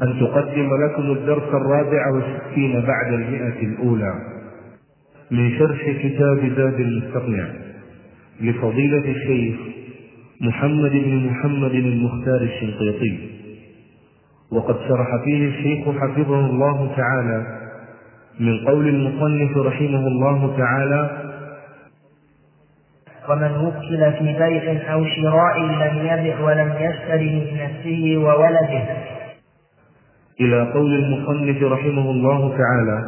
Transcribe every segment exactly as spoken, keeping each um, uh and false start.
أن تقدم لكم الدرس الرابع والستين بعد المئة الأولى من شرح كتاب زاد المستقنع لفضيلة الشيخ محمد بن محمد المختار الشنقيطي، وقد شرح فيه الشيخ حفظه الله تعالى من قول المصنف رحمه الله تعالى: ومن وكل في بيع أو شراء لم يبع ولم يشتري من نفسه وولده، إلى قول المصنف رحمه الله تعالى: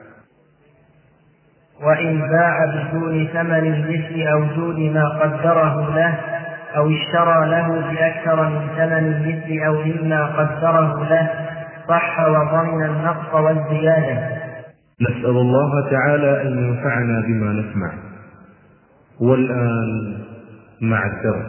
وإن باع بدون ثمن المثل أو دون ما قدره له أو اشترى له بأكثر من ثمن المثل أو مما قدره له صح وضمن النقص والزيادة. نسأل الله تعالى أن ينفعنا بما نسمع. والآن مع الدرس.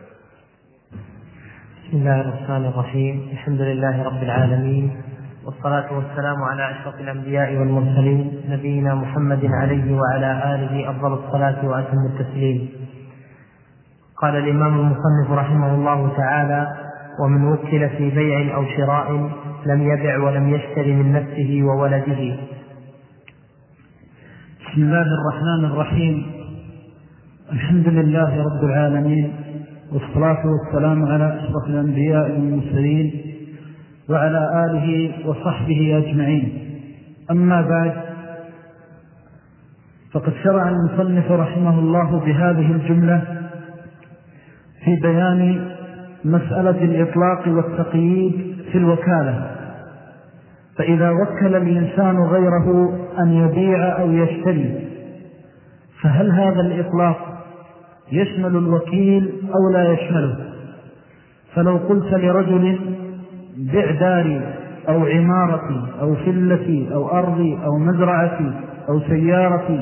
بسم الله الرحمن الرحيم. الحمد لله رب العالمين، والصلاة والسلام على أشرف الأنبياء والمرسلين نبينا محمد عليه وعلى آله أفضل الصلاة وأتم التسليم. قال الإمام المصنف رحمه الله تعالى: ومن وكل في بيع أو شراء لم يبع ولم يشتري من نفسه وولده. بسم الله الرحمن الرحيم. الحمد لله رب العالمين، والصلاة والسلام على أشرف الأنبياء والمرسلين وعلى آله وصحبه أجمعين. أما بعد، فقد شرع المصنف رحمه الله بهذه الجملة في بيان مسألة الإطلاق والتقييد في الوكالة. فإذا وكل الإنسان غيره أن يبيع أو يشتري، فهل هذا الإطلاق يشمل الوكيل أو لا يشمله؟ فلو قلت لرجل بع داري أو عمارتي أو فلتي أو أرضي أو مزرعتي أو سيارتي،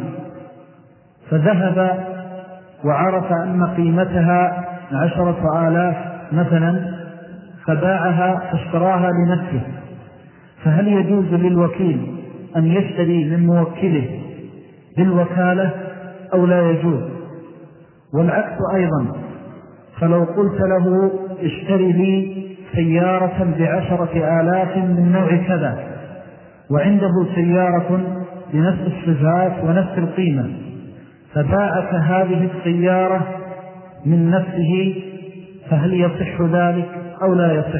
فذهب وعرف أن قيمتها عشرة آلاف مثلا، فباعها فاشتراها لنفسه، فهل يجوز للوكيل أن يشتري من موكله بالوكالة أو لا يجوز؟ والعكس أيضا، فلو قلت له اشتري لي سيارة بعشرة آلاف من نوع كذا، وعنده سيارة بنفس الصفات ونفس القيمة، فباعك هذه السيارة من نفسه، فهل يصح ذلك أو لا يصح؟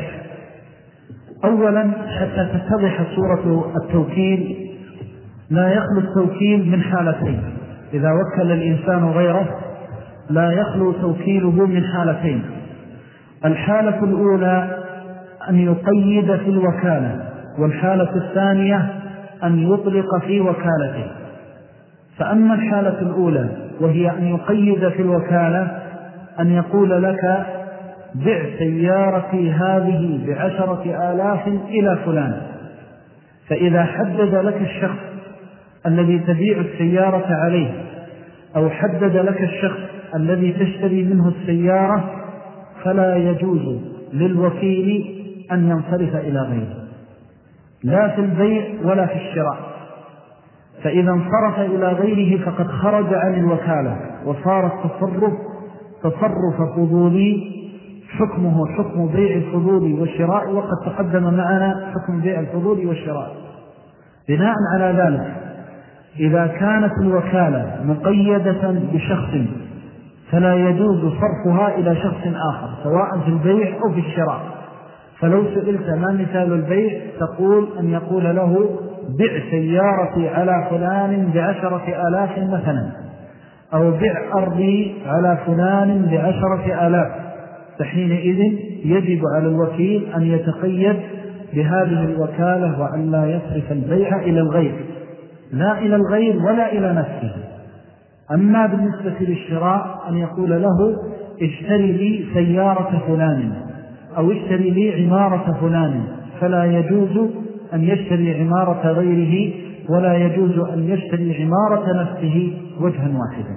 أولا، حتى تتضح صورة التوكيل، لا يخلو التوكيل من حالتين. إذا وكل الإنسان غيره لا يخلو توكيله من حالتين. الحالة الأولى أن يقيد في الوكالة، والحالة الثانية أن يطلق في وكالته. فأما الحالة الأولى وهي أن يقيد في الوكالة، أن يقول لك بع سيارتي هذه بعشرة آلاف إلى فلان، فإذا حدد لك الشخص الذي تبيع السيارة عليه أو حدد لك الشخص الذي تشتري منه السيارة، فلا يجوز للوكيل أن ينصرف إلى غيره، لا في البيع ولا في الشراء. فإذا انصرف إلى غيره فقد خرج عن الوكالة، وصار التصرف تصرف فضولي، حكمه حكم بيع الفضول والشراء، وقد تقدم معنا حكم بيع الفضول والشراء. بناء على ذلك، إذا كانت الوكالة مقيدة بشخص فلا يجوز صرفها إلى شخص آخر، سواء في البيع أو في الشراء. فلو سئلت ما مثال البيع، تقول أن يقول له بع سيارتي على فلان بعشرة آلاف مثلا، أو بع أرضي على فلان بعشرة آلاف، فحينئذ يجب على الوكيل أن يتقيد بهذه الوكالة، وأن لا يصرف البيع إلى الغير، لا إلى الغير ولا إلى نفسه. أما بالنسبة للشراء، أن يقول له اشتري لي سيارة فلان أو اشتري لي عمارة فلان، فلا يجوز أن يشتري عمارة غيره، ولا يجوز أن يشتري عمارة نفسه وجها واحدا.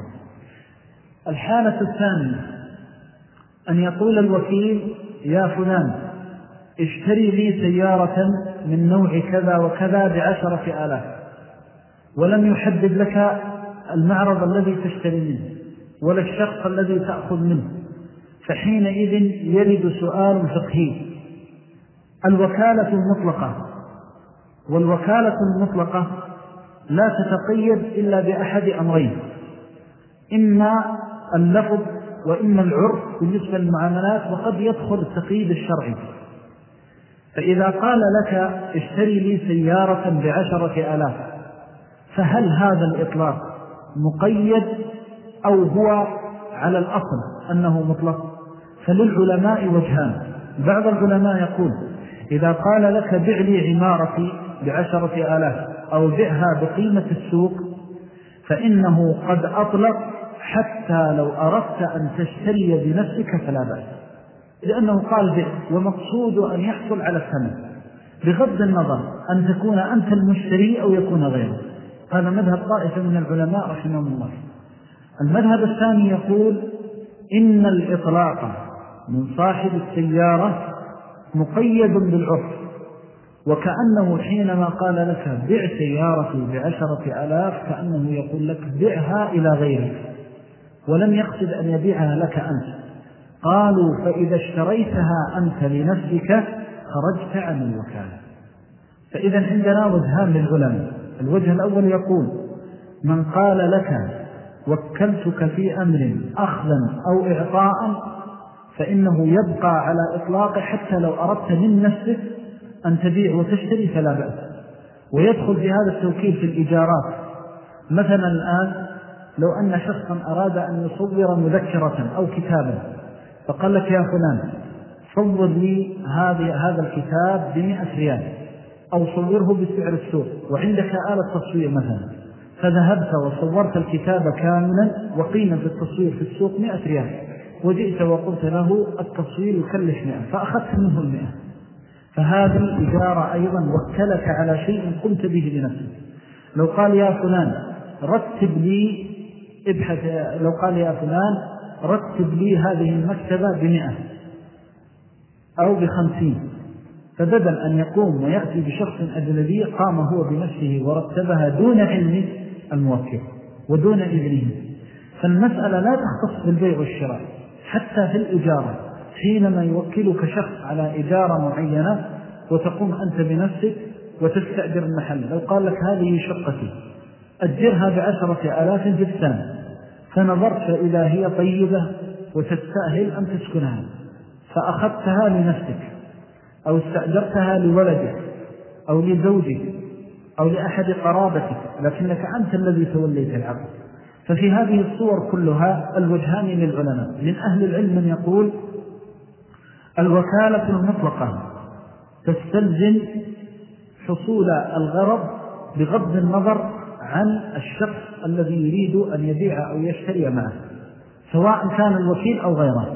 الحالة الثانية أن يقول الوكيل يا فلان اشتري لي سيارة من نوع كذا وكذا بعشرة آلاف، ولم يحدد لك المعرض الذي تشتري منه ولا الشخص الذي تأخذ منه، فحينئذ يرد سؤال فقهي: الوكالة المطلقة، والوكالة المطلقة لا تتقيد إلا بأحد أمرين: إما اللفظ وإما العرف بالنسبة للمعاملات، وقد يدخل التقييد الشرعي. فإذا قال لك اشتري لي سيارة بعشرة آلاف، فهل هذا الإطلاق مقيد أو هو على الأصل أنه مطلق؟ فللعلماء وجهان. بعض العلماء يقول إذا قال لك بع لي عمارتي بعشرة آلاف أو بعها بقيمة السوق فإنه قد أطلق حتى لو أردت أن تشتري بنفسك فلا بأس، لأنه قال بع، ومقصود أن يحصل على الثمن بغض النظر أن تكون أنت المشتري أو يكون غيره. هذا مذهب طائفة من العلماء رحمهم الله. المذهب الثاني يقول إن الإطلاق من صاحب السيارة مقيد بالعرف، وكأنه حينما قال لك بع سيارتي بعشرة آلاف كأنه يقول لك بعها إلى غيرك، ولم يقصد أن يبيعها لك أنت. قالوا فإذا اشتريتها أنت لنفسك خرجت عن الوكالة. فإذا عندنا وجهان للعلماء. الوجه الأول يقول من قال لك وكلتك في أمر أخذا أو إعطاء فإنه يبقى على إطلاق حتى لو أردت من نفسك أن تبيع وتشتري فلا بأس. ويدخل في هذا التوكيل في الإيجارات. مثلا الآن لو أن شخصا أراد أن يصور مذكرة أو كتابا فقال لك يا فلان صور لي هذا الكتاب بمئة ريال أو صوره بسعر السوق، وعندك آلة تصوير مثلا، فذهبت وصورت الكتاب كاملا وقيمة التصوير في السوق مئة ريال، وجئت وقلت له التصوير يكلف مئة فأخذت منه المئة، فهذه الإجارة أيضا وكلك على شيء قمت به لنفسك. لو قال يا فلان رتب لي ابحث لو قال يا فلان رتب لي هذه المكتبة بمئة أو بخمسين، فبدل أن يقوم ويأتي بشخص أجنبي قام هو بنفسه ورتبها دون علم الموكل ودون إذنه. فالمسألة لا تختص بالبيع والشراء، حتى في الإجارة حينما يوكلك شخص على إجارة معينة وتقوم أنت بنفسك وتستأجر المحل، لو قال لك هذه شقتي أجرها بعشرة آلاف في السنة، فنظرت إذا هي طيبة وتستأهل أن تسكنها فأخذتها لنفسك أو استأجرتها لولدك أو لزوجك أو لأحد قرابتك، لكنك أنت الذي توليت العقد. ففي هذه الصور كلها الوجهان للعلماء. من أهل العلم من يقول الوكالة المطلقة تستلزم حصول الغرض بغض النظر عن الشخص الذي يريد أن يبيع أو يشتري معه، سواء كان الوكيل أو غيره.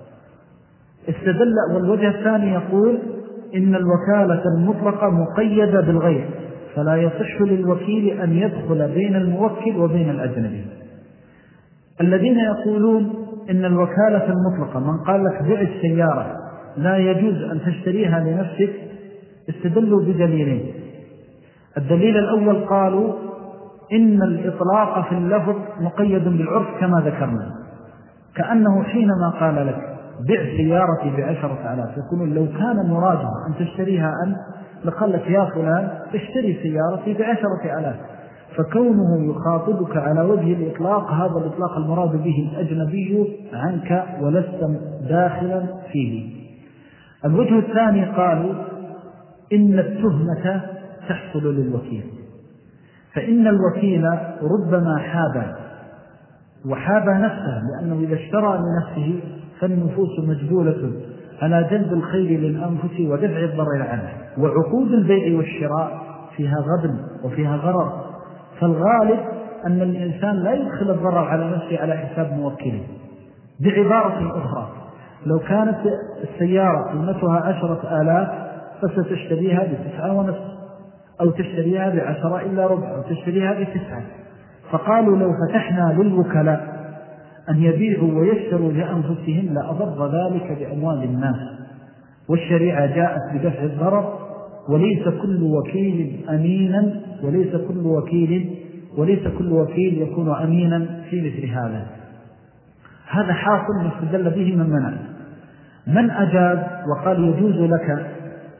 استدل. والوجه الثاني يقول إن الوكالة المطلقة مقيدة بالغير، فلا يصح للوكيل أن يدخل بين الموكل وبين الأجنبي. الذين يقولون إن الوكالة المطلقة من قال لك بيع السيارة لا يجوز أن تشتريها لنفسك استدلوا بدليلين. الدليل الأول قالوا إن الإطلاق في اللفظ مقيد بالعرف كما ذكرنا، كأنه حينما قال لك بيع سيارتي بعشرة آلاف يقولون لو كان مراده أن تشتريها أنت لقال لك يا فلان اشتري سيارتي بعشرة آلاف، فكونه يخاطبك على وجه الإطلاق هذا الإطلاق المراد به الأجنبي عنك ولست داخلا فيه. الوجه الثاني قالوا إن التهمة تحصل للوكيل، فإن الوكيل ربما حاب وحاب نفسه، لأنه إذا اشترى لنفسه فالنفوس مجبولة على جلب الخير للأنفس ودفع الضرر عنه، وعقود البيع والشراء فيها غبن وفيها غرر، فالغالب أن الإنسان لا يدخل الضرر على نفسه على حساب موكله. بعبارة أخرى لو كانت السيارة قيمتها عشرة آلاف فستشتريها بتسعة ونصف أو تشتريها بعشرة إلا ربع أو تشتريها بتسعة، فقالوا لو فتحنا للوكلاء أن يبيعوا ويشتروا لأنفسهم لأضر ذلك بأموال الناس، والشريعة جاءت بدفع الضرر، وليس كل وكيل أمينا وليس كل وكيل وليس كل وكيل يكون أمينا في مثل هذا. هذا حاصل مستدل به من منع. من أجاب وقال يجوز لك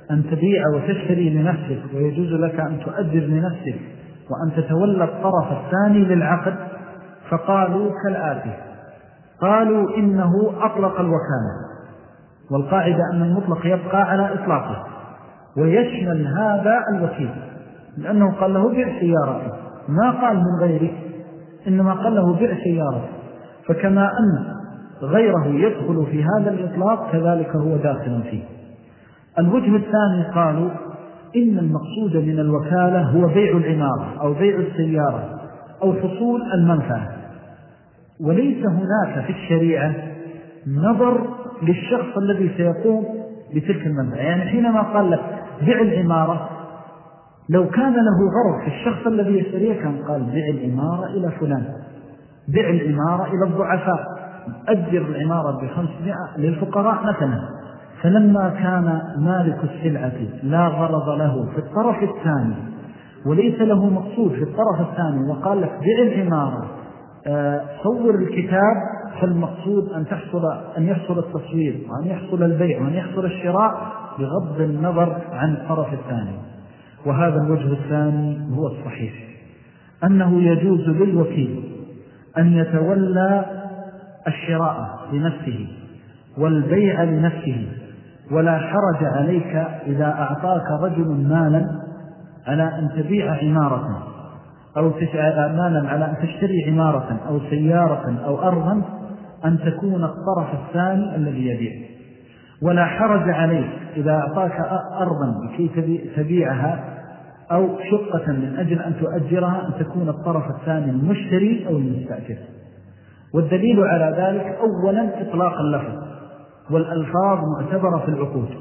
أن تبيع وتشتري لنفسك ويجوز لك أن تؤجر لنفسك وأن تتولى الطرف الثاني للعقد، فقالوا كالآتي: قالوا إنه أطلق الوكالة، والقاعدة أن المطلق يبقى على إطلاقه ويشمل هذا الوكيل، لأنه قال له بيع سيارته، ما قال من غيره، إنما قال له بيع سيارته، فكما أن غيره يدخل في هذا الإطلاق كذلك هو داخل فيه. الوجه الثاني قالوا إن المقصود من الوكالة هو بيع العمارة أو بيع السيارة أو حصول المنفعة، وليس هناك في الشريعة نظر للشخص الذي سيقوم بتلك المنفعة. يعني حينما قال لك بيع العمارة، لو كان له غرض في الشخص الذي يشتريه كان قال بيع العمارة إلى فلان، بيع العمارة إلى الضعفاء، أجر العمارة بخمسمائة للفقراء مثلا. فلما كان مالك السلعة لا غرض له في الطرف الثاني وليس له مقصود في الطرف الثاني وقال لك بيع العمارة آه صور الكتاب، فالمقصود أن تحصل أن يحصل التصوير وأن يحصل البيع وأن يحصل الشراء بغض النظر عن الطرف الثاني. وهذا الوجه الثاني هو الصحيح، أنه يجوز للوكيل أن يتولى الشراء لنفسه والبيع لنفسه، ولا حرج عليك إذا أعطاك رجل مالا على أن تبيع عمارة أو مالا على أن تشتري عمارة أو سيارة أو أرضا أن تكون الطرف الثاني الذي يبيع، ولا حرج عليك إذا أعطاك أرضا لكي تبيعها أو شقة من أجل أن تؤجرها أن تكون الطرف الثاني المشتري أو المستأجر. والدليل على ذلك أولا إطلاق اللفظ والألفاظ معتبرة في العقود.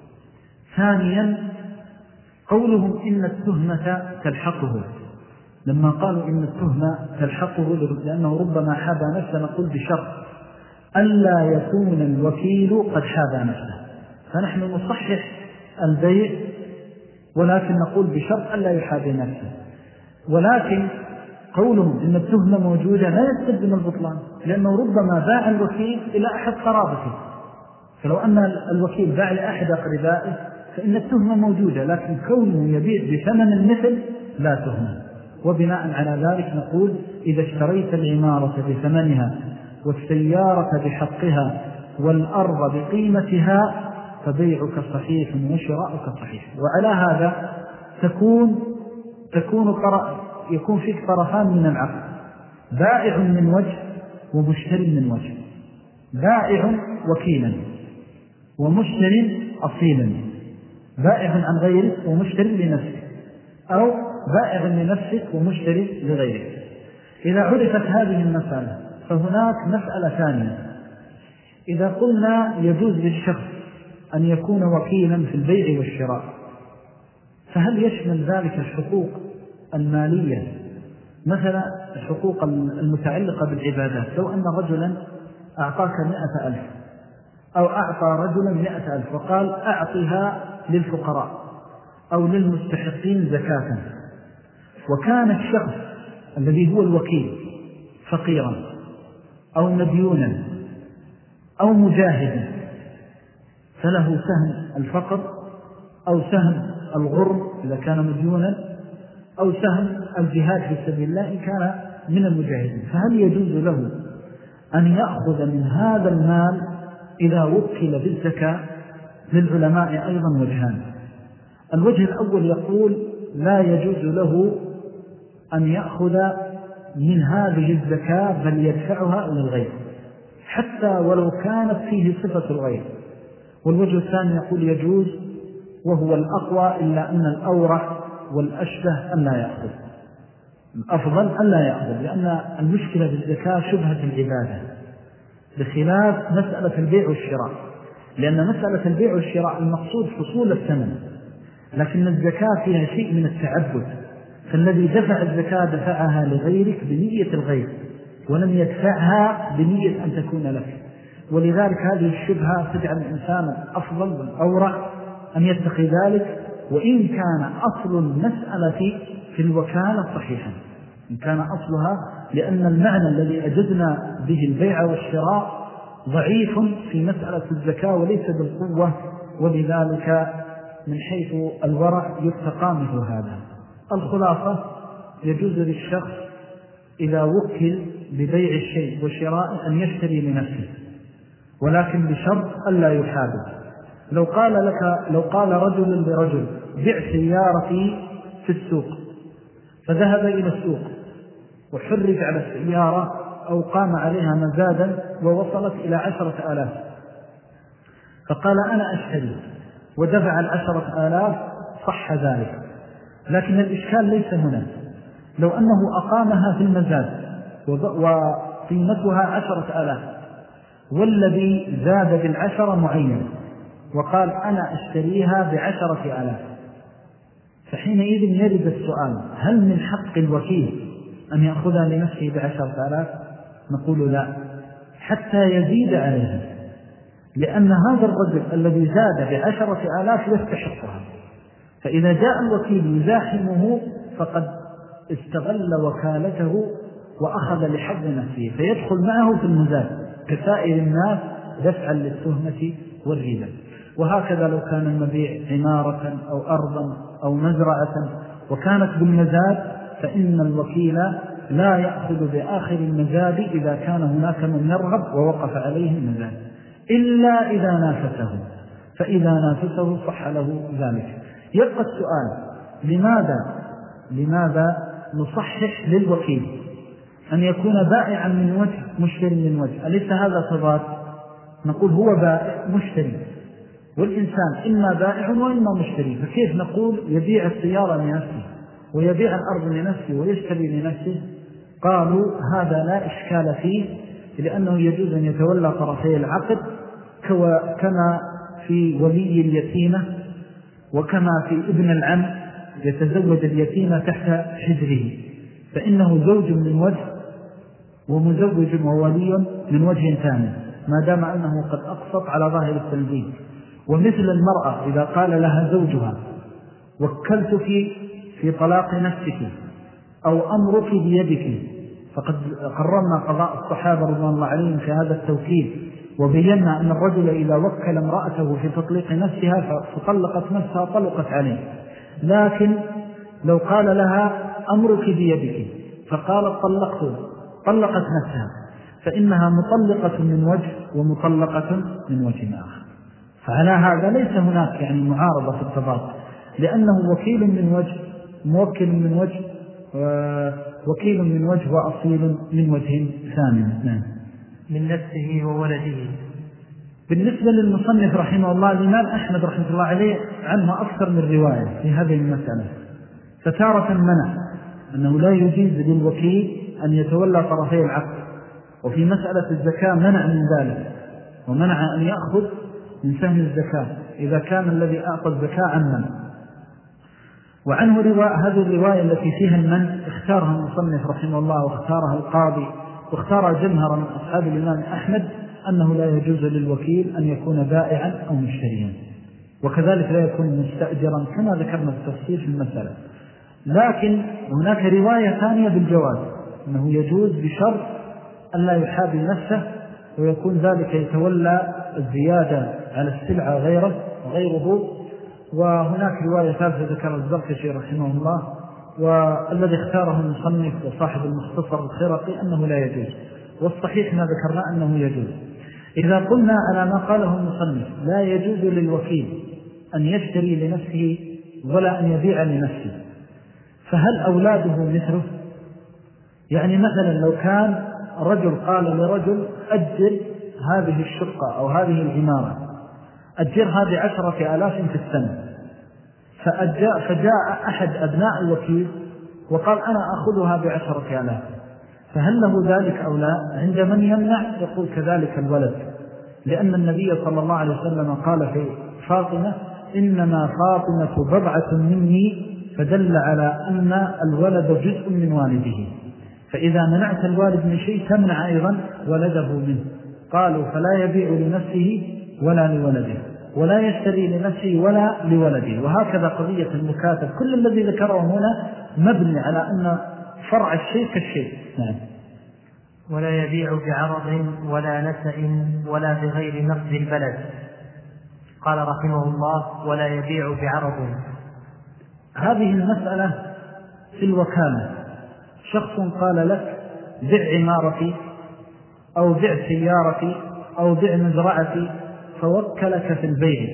ثانيا قولهم إن التهمة تلحقه، لما قالوا إن التهمة تلحقه لأنه ربما حابى نفسه، نقول بشرط ألا يكون الوكيل قد حابى نفسه، فنحن نصحح البيع ولكن نقول بشرط ألا يحابي نفسه. ولكن قولهم إن التهمة موجودة لا يستلزم البطلان، لأنه ربما باع الوكيل إلى أحد قرابته، فلو أن الوكيل باع لأحد أقربائه فإن التهمة موجودة، لكن كونه يبيع بثمن المثل لا تهمة. وبناء على ذلك نقول إذا اشتريت العمارة بثمنها والسيارة بحقها والأرض بقيمتها فبيعك صحيح وشراؤك صحيح. وعلى هذا تكون تكون يكون فيك طرفان من العقد، بائع من وجه ومشتر من وجه، بائع وكيلا ومشتر أصيلا، بائع عن غيرك ومشتر لنفسك، أو بائع لنفسك ومشتر لغيرك. إذا عرفت هذه المسألة فهناك مسألة ثانية. إذا قلنا يجوز للشخص أن يكون وكيلا في البيع والشراء، فهل يشمل ذلك الحقوق المالية، مثلا الحقوق المتعلقة بالعبادات؟ لو أن رجلا أعطاك مئة ألف أو أعطى رجلا مئة ألف وقال أعطيها للفقراء أو للمستحقين زكاة، وكان الشخص الذي هو الوكيل فقيرا أو مديونا أو مجاهدا، فله سهم الفقر أو سهم الغرم إذا كان مديونا أو سهم الجهاد في سبيل الله إن كان من المجاهدين. فهل يجوز له أن يأخذ من هذا المال إذا وكل بالزكاة؟ للعلماء أيضا وجهان. الوجه الأول يقول لا يجوز له أن يأخذ من هذه الزكاة بل يدفعها إلى الغير حتى ولو كانت فيه صفة الغير. والوجه الثاني يقول يجوز، وهو الأقوى، إلا أن الأورع والأشبه أن لا يأخذ، الأفضل أن لا يأخذ، لأن المشكلة بالزكاة شبهة العبادة بخلاف مسألة البيع والشراء، لأن مسألة البيع والشراء المقصود حصول الثمن، لكن الزكاة فيها شيء من التعبد، فالذي دفع الزكاة دفعها لغيرك بنية الغير ولم يدفعها بنية أن تكون لك. ولذلك هذه الشبهة تجعل الإنسان الأفضل والأورع أن يتقي ذلك، وإن كان أصل المسألة في الوكالة صحيحا، إن كان أصلها، لأن المعنى الذي أجدنا به البيع والشراء ضعيف في مسألة الزكاة وليس بالقوة، ولذلك من حيث الورع يتقى مثل هذا. الخلاصة يجوز للشخص إذا وكل ببيع الشيء وشراء أن يشتري لنفسه، ولكن بشرط ألا يحابب. لو قال لك لو قال رجل لرجل بيع سيارتي في السوق، فذهب إلى السوق وحرج على السيارة أو قام عليها مزادا ووصلت إلى عشرة آلاف، فقال أنا أشتري ودفع العشرة آلاف، صح ذلك. لكن الإشكال ليس هنا. لو أنه أقامها في المزاد وقيمتها عشرة آلاف والذي زاد بالعشرة معين وقال أنا أشتريها بعشرة آلاف، فحينئذ يرد السؤال: هل من حق الوكيل أن يأخذها لنفسه بعشرة آلاف؟ نقول لا، حتى يزيد عليها، لأن هذا الرجل الذي زاد بعشرة آلاف يستحقها. فإذا جاء الوكيل يزاحمه فقد استغل وكالته وأخذ لحظ نفسه، فيدخل معه في المزاد كسائر الناس دفعا للتهمة والربا. وهكذا لو كان المبيع عمارة أو أرضا أو مزرعة وكانت بالمزاد، فإن الوكيل لا يأخذ بآخر المزاد إذا كان هناك من يرغب ووقف عليه المزاد، إلا إذا نافسه، فإذا نافسه صح له ذلك. يبقى السؤال: لماذا لماذا نصحح للوكيل أن يكون بائعا من وجه مشتري من وجه؟ أليس هذا تضاد؟ نقول هو بائع مشتري، والإنسان إما بائع وإما مشتري، فكيف نقول يبيع السيارة لنفسه ويبيع الأرض لنفسه ويشتري لنفسه؟ قالوا هذا لا إشكال فيه، لأنه يجوز أن يتولى طرفي العقد كما في ولي اليتيمة وكما في ابن العم يتزوج اليتيمة تحت حجره، فإنه زوج من وجه ومزوج وولي من وجه ثاني ما دام أنه قد أقسط على ظاهر التنزيل. ومثل المرأة إذا قال لها زوجها وكلتك في طلاق نفسك أو أمرك بيدك، فقد قررنا قضاء الصحابة رضي الله عليهم في هذا التوكيل، وبينا أن الرجل إذا وكل امرأته في تطليق نفسها فطلقت نفسها طلقت عليه. لكن لو قال لها أمرك بيدك فقالت طلقت طلقت نفسها، فإنها مطلقة من وجه ومطلقة من وجه آخر. فعلى هذا ليس هناك يعني معارضة في التضاد، لأنه وكيل من وجه موكل من وجه وكيل من وجه وأصيل من وجه ثاني. نعم. من نفسه وولده. بالنسبة للمصنف رحمه الله، الإمام أحمد رحمه الله عليه عنه أكثر من رواية في هذه المسألة، فتارة منع أنه لا يجيز للوكيل أن يتولى طرفي العقد، وفي مسألة الزكاة منع من ذلك، ومنع أن يأخذ من سهم الزكاة إذا كان الذي أعطى الزكاة عمن. وعنه رواية هذه الرواية التي فيها المنع اختارها المصنف رحمه الله واختارها القاضي واختار جمهر من أصحاب الإمام أحمد أنه لا يجوز للوكيل أن يكون بائعا أو مشتريا، وكذلك لا يكون مستأجرا كما ذكرنا بالتفصيل في المسألة. لكن هناك رواية ثانية بالجواز أنه يجوز بشرط أن لا يحابي نفسه، ويكون ذلك يتولى الزيادة على السلعة غيره وغيره. وهناك رواية ثالثة ذكر الزركشي رحمه الله والذي اختاره المصنف وصاحب المختصر الخرقي أنه لا يجوز، والصحيح ما ذكرنا أنه يجوز. إذا قلنا على ما قاله المصنف لا يجوز للوكيل أن يشتري لنفسه ولا أن يبيع لنفسه، فهل أولاده مثله؟ يعني مثلا لو كان رجل قال لرجل أجر هذه الشقة أو هذه العمارة أجرها بعشرة آلاف في السنة، فأجاء فجاء أحد أبناء الوكيل وقال أنا أخذها بعشرة آلاف، فهل له ذلك أو لا؟ عند من يمنع يقول كذلك الولد، لأن النبي صلى الله عليه وسلم قال في فاطمة إنما فاطمة بضعة مني، فدل على أن الولد جزء من والده، فإذا منعت الوالد من شيء تمنع أيضا ولده منه. قالوا فلا يبيع لنفسه ولا لولده، ولا يشتري لنفسه ولا لولده. وهكذا قضية المكاتب، كل الذي ذكره هنا مبني على أن فرع الشيء كالشيء. نعم. ولا يبيع بعرض ولا نسأ ولا بغير نقد البلد. قال رحمه الله: ولا يبيع بعرض. هذه المسألة في الوكالة، شخص قال لك بع عمارتي أو بع سيارتي أو بع مزرعتي، فوكلك في البيع.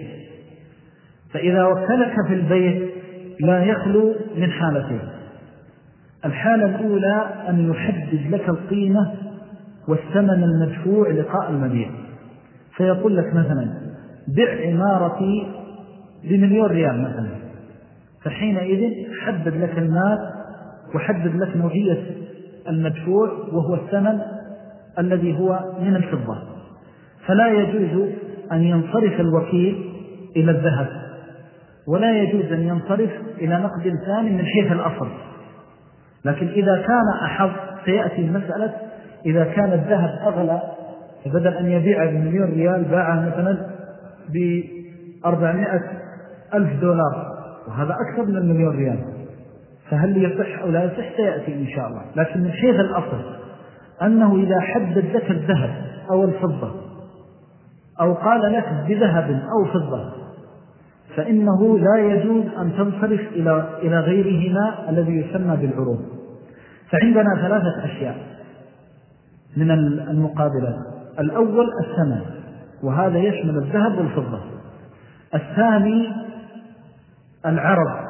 فإذا وكلك في البيع لا يخلو من حالتين: الحالة الأولى أن يحدد لك القيمة والثمن المدفوع لقاء المبيع، فيقول لك مثلا بع عمارتي بمليون ريال مثلا، فحينئذ حدد لك المال وحدد لك نوعية المدفوع وهو الثمن الذي هو من الفضة. فلا يجوز أن ينصرف الوكيل إلى الذهب، ولا يجوز أن ينصرف إلى نقد ثاني من حيث الأصل. لكن إذا كان أحظ سيأتي المسألة، إذا كان الذهب أغلى فبدل أن يبيع بمليون ريال باعه مثلا بأربعمائة ألف دولار، وهذا أكثر من المليون ريال، فهل يصح أو لا يصح سيأتي إن شاء الله. لكن من حيث الأصل أنه إذا حدد لك الذهب أو الفضة أو قال لك بذهب أو فضة فإنه لا يجوز أن تنصرف إلى إلى غيرهما الذي يسمى بالعروض. فعندنا ثلاثة أشياء من المقابلات: الأول الثمن، وهذا يشمل الذهب والفضة. الثاني العرض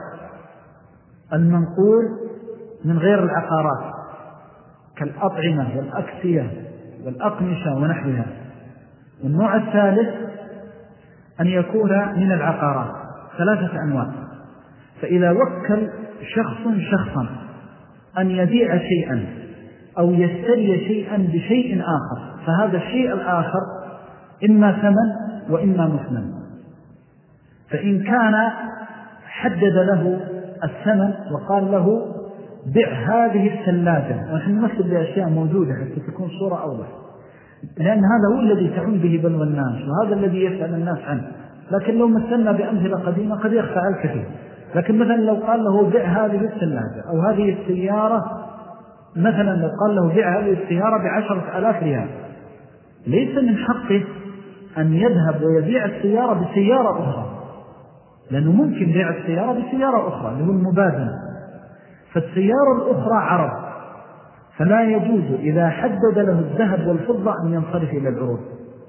المنقول من غير العقارات كالأطعمة والأكسية والأقمشة ونحوها. والنوع الثالث أن يكون من العقارات، ثلاثة أنواع. فإذا وكل شخص شخصا أن يبيع شيئا أو يشتري شيئا بشيء آخر، فهذا الشيء الآخر إما ثمن وإما مثمن. فإن كان حدد له الثمن وقال له بع هذه الثلاجة، ونحن نمثل بأشياء موجودة حتى تكون صورة أوضح، لأن هذا هو الذي تعون به بلوى الناس وهذا الذي يسأل الناس عنه. لكن لو مثلنا بأمثلة قديمة قد يخفى على الكثير. لكن مثلا لو قال له بع هذه الثلاجة أو هذه السيارة، مثلا لو قال له بع هذه السيارة بعشرة آلاف ريال، ليس من حقه أن يذهب ويبيع السيارة بسيارة أخرى، لأنه ممكن بيع السيارة بسيارة أخرى اللي هو المبادلة، فالسيارة الأخرى عرض، فلا يجوز إذا حدد له الذهب والفضة أن ينصرف إلى العروض.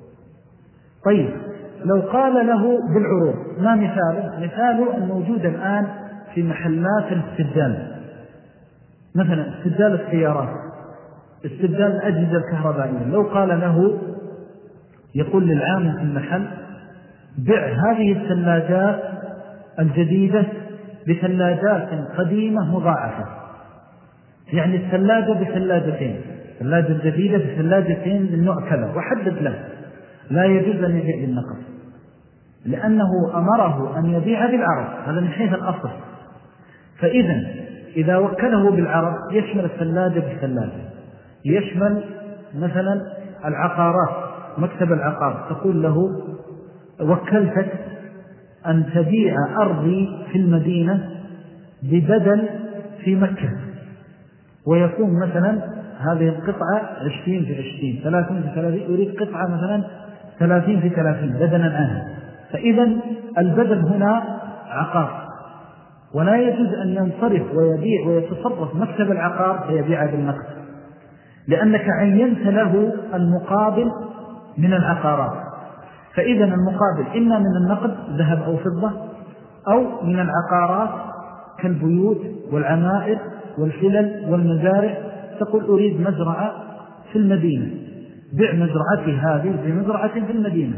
طيب لو قال له بالعروض، ما مثاله؟ مثاله الموجود الآن في محلات الاستبدال، مثلا استبدال السيارات، استبدال الأجهزة الكهربائية. لو قال له، يقول للعامل في المحل بع هذه الثلاجات الجديدة بثلاجات قديمة مضاعفة، يعني الثلاجة بثلاجتين، الثلاجة الجديدة بثلاجتين من نوع كذا، وحدد له. لا يجوز أن يبيع بالنقص، لأنه أمره أن يبيع بالعرض، هذا من حيث الأصل. فإذا إذا وكله بالعرض يشمل الثلاجة بالثلاجة، يشمل مثلا العقارات، مكتب العقار، تقول له وكلتك أن تبيع أرضي في المدينة ببدل في مكة، ويكون مثلا هذه القطعة عشرين في عشرين، ثلاثين في ثلاثين، يريد قطعة مثلا ثلاثين في ثلاثين بدلا عنها. فإذا البدل هنا عقار، ولا يجوز أن ينصرف ويبيع ويتصرف مكتب العقار فيبيع بالنقد، لأنك عينت له المقابل من العقارات. فإذا المقابل إما من النقد ذهب أو فضة، أو من العقارات كالبيوت والعمائر والفلل والمزارع. تقول أريد مزرعة في المدينة، بع مزرعتي هذه بمزرعة في المدينة،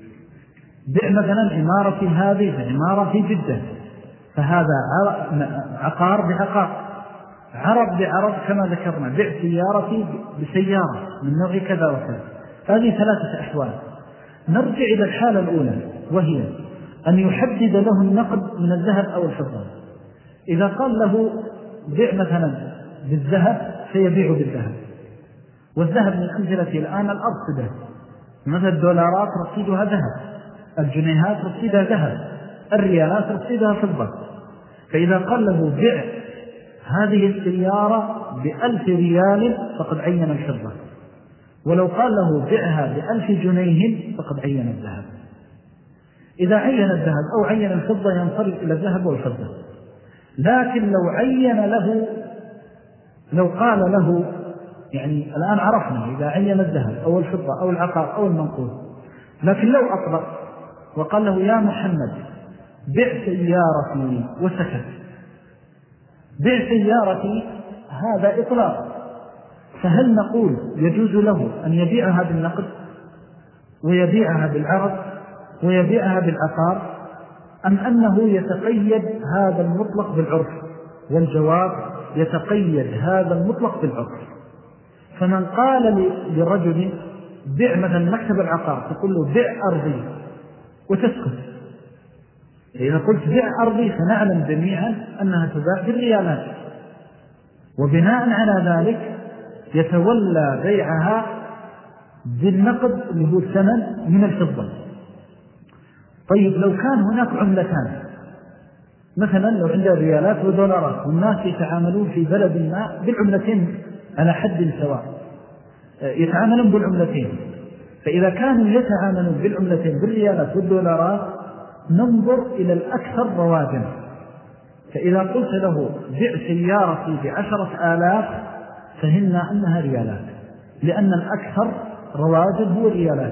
بع مثلا عمارتي هذه بعمارة في جدة، فهذا عقار بعقار، عرض بعرض كما ذكرنا، بع سيارتي بسيارة من نوع كذا وكذا. هذه ثلاثة أحوال. نرجع إلى الحالة الأولى، وهي أن يحدد له النقد من الذهب أو الفضة. إذا قال له بيع مثلا بالذهب فيبيع بالذهب، والذهب من أمثلة الآن الأرصدة، مثل الدولارات رصيدها ذهب، الجنيهات رصيدها ذهب، الريالات رصيدها فضة. فإذا قال له بيع هذه السيارة بألف ريال فقد عين الفضة، ولو قال له بيعها بألف جنيه فقد عين الذهب. إذا عين الذهب أو عين الفضة ينصرف إلى الذهب والفضة. لكن لو عين له، لو قال له، يعني الآن عرفنا إذا عين الذهب أو الفضة أو العقار أو المنقول، لكن لو أطلق وقال له يا محمد بع سيارتي وسكت، بع سيارتي هذا إطلاق، فهل نقول يجوز له أن يبيعها بالنقد ويبيعها بالعرض ويبيعها بالعقار، أم أنه يتقيد هذا المطلق بالعرف؟ والجواب يتقيد هذا المطلق بالعرف. فمن قال لرجل بع مثلا مكتب العقار، تقول له بع أرضي وتسكت، إذا قلت بع أرضي فنعلم جميعا أنها تباع بالريالات، وبناء على ذلك يتولى بيعها بالنقد اللي هو الثمن من الفضة. طيب لو كان هناك عملتان، مثلا لو عندها ريالات ودولارات والناس يتعاملون في بلد ما بالعملتين على حد سواء، يتعاملون بالعملتين، فإذا كانوا يتعاملون بالعملتين بالريالات والدولارات ننظر إلى الأكثر رواجا. فإذا قلت له بع سيارتي بعشرة آلاف فهمنا أنها ريالات، لأن الأكثر رواجا هو ريالات.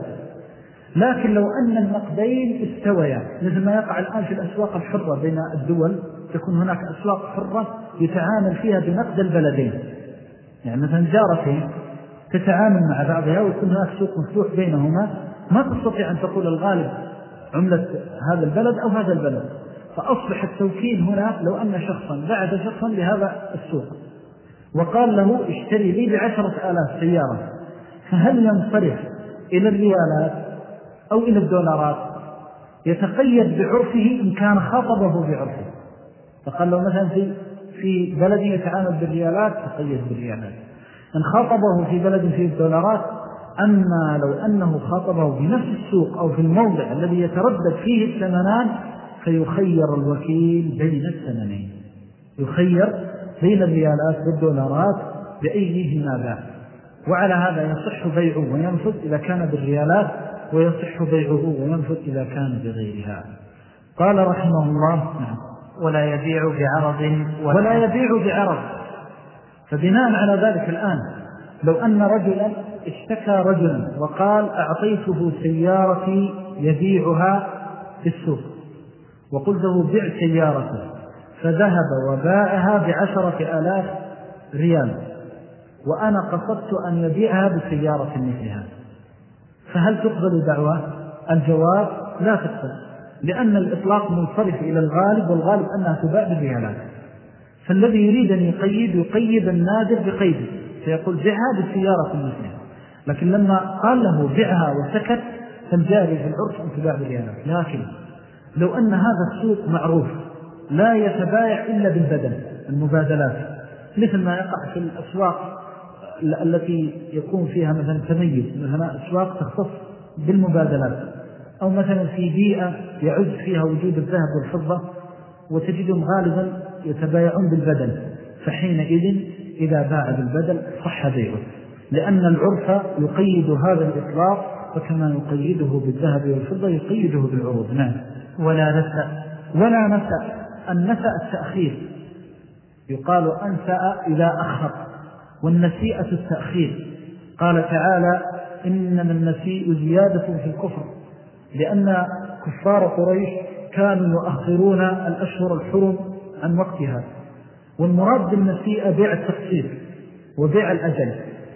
لكن لو أن النقدين استويا، مثل ما يقع الآن في الأسواق الحرة بين الدول، تكون هناك أسواق حرة يتعامل فيها بنقد البلدين، يعني مثلا جارتين تتعامل مع بعضها ويكون هناك سوق مفتوح بينهما، ما تستطيع أن تقول الغالب عملة هذا البلد أو هذا البلد، فأصبح التوكيل هنا لو أن شخصا بعد شخصا لهذا السوق وقال له اشتري لي بعشرة آلاف سيارة، فهل ينصرف إلى الريالات أو إلى الدولارات؟ يتقيد بعرفه إن كان خاطبه بعرفه، فقال له مثلا في في بلد يتعامل بالريالات تقيد بالريالات، إن خاطبه في بلد فيه الدولارات. أما لو أنه خاطبه بنفس السوق أو في الموضع الذي يتردد فيه الثمنان فيخير الوكيل بين الثمنين، يخير بين الريالات والدولارات بأيهما باع، وعلى هذا يصح بيعه وينفذ إذا كان بالريالات، ويصح بيعه وينفذ إذا كان بغيرها. قال رحمه الله نعم ولا يبيع بعرض ولا يبيع بعرض. فبناء على ذلك الآن لو أن رجلا اشتكى رجلا وقال أعطيته سيارتي يبيعها في السوق، وقلت له بيع سيارته، فذهب وباعها بعشرة آلاف ريال، وأنا قصدت أن يبيعها بسيارة مثلها، فهل تقبل دعوة؟ الجواب لا تقبل، لأن الإطلاق منصرف إلى الغالب، والغالب أنها تباع بالريالات. فالذي يريد أن يقيد يقيد النادر بقيده، فيقول بعها بسيارة مثلها. لكن لما قال له بعها وسكت فالجاري في العرف أن تباع بالريالات. لكن لو أن هذا السوق معروف لا يتبايع إلا بالبدل، المبادلات، مثل ما يقع في الأسواق التي يكون فيها مثلا تميز، مثلا أسواق تختص بالمبادلات، أو مثلا في بيئة يعز فيها وجود الذهب والفضة وتجدهم غالبا يتبايعون بالبدل، فحينئذ إذا باع بالبدل صح بيعه، لأن العرف يقيد هذا الإطلاق، وكما يقيده بالذهب والفضة يقيده بالعروض. نعم. ولا نسأ ولا نسأ. النسأ التأخير، يقال أنسأ إذا أخر، والنسيئة التأخير. قال تعالى إنما النسيء زيادة في الكفر، لأن كفار قريش كانوا يؤخرون الأشهر الحرم عن وقتها، والمراد بالنسيئة بيع التقسيط وبيع الأجل.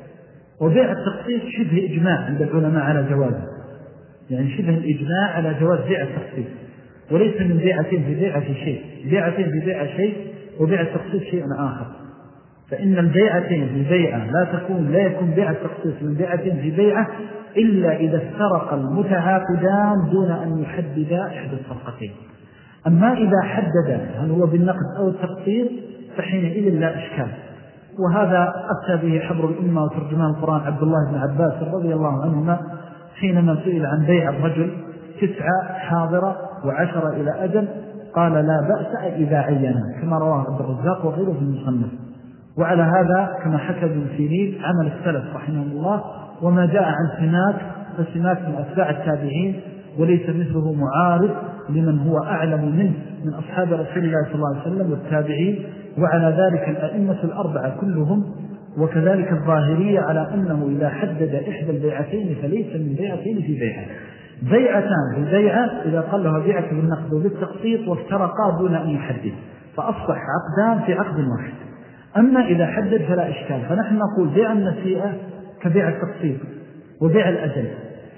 وبيع التقسيط شبه إجماع عند العلماء على جوازه، يعني شبه الإجماع على جواز بيع التقسيط، وليس من بيعتين في بيعة في شيء، بيعتين في بيعة شيء وبيع التقسيط شيء آخر. فإن البيعتين في بيعة لا تكون لا يكون بيع التقسيط من بيعتين في بيعة إلا إذا افترق المتعاقدان دون أن يحددا إحدى الفرقتين. أما إذا حدد هل هو بالنقد أو التقسيط فحينئذ لا إشكال. وهذا أتى به حبر الأمة وترجمان القرآن عبد الله بن عباس رضي الله عنهما حينما سئل عن بيع الرجل تسعة حاضرة وعشرة إلى أجل، قال لا بأس إذا عينا، كما رواه عبد الرزاق وغيره في المصنف. وعلى هذا كما حكى ابن سيرين عمل السلف رحمه الله، وما جاء عن سماك فسماك من أتباع التابعين، وليس مثله معارض لمن هو أعلم منه من أصحاب رسول الله صلى الله عليه وسلم والتابعين، وعلى ذلك الأئمة الأربعة كلهم، وكذلك الظاهرية على أنه إذا حدد إحدى البيعتين فليس من بيعتين في بيعة. بيعتان في بيعة إذا قال لها بيعة بالنقد وبالتقسيط وافترقا دون أن يحدد، فأصبح عقدان في عقد واحد. أما إذا حدد فلا إشكال. فنحن نقول بيع النسيئة كبيع التقسيط وبيع الأجل.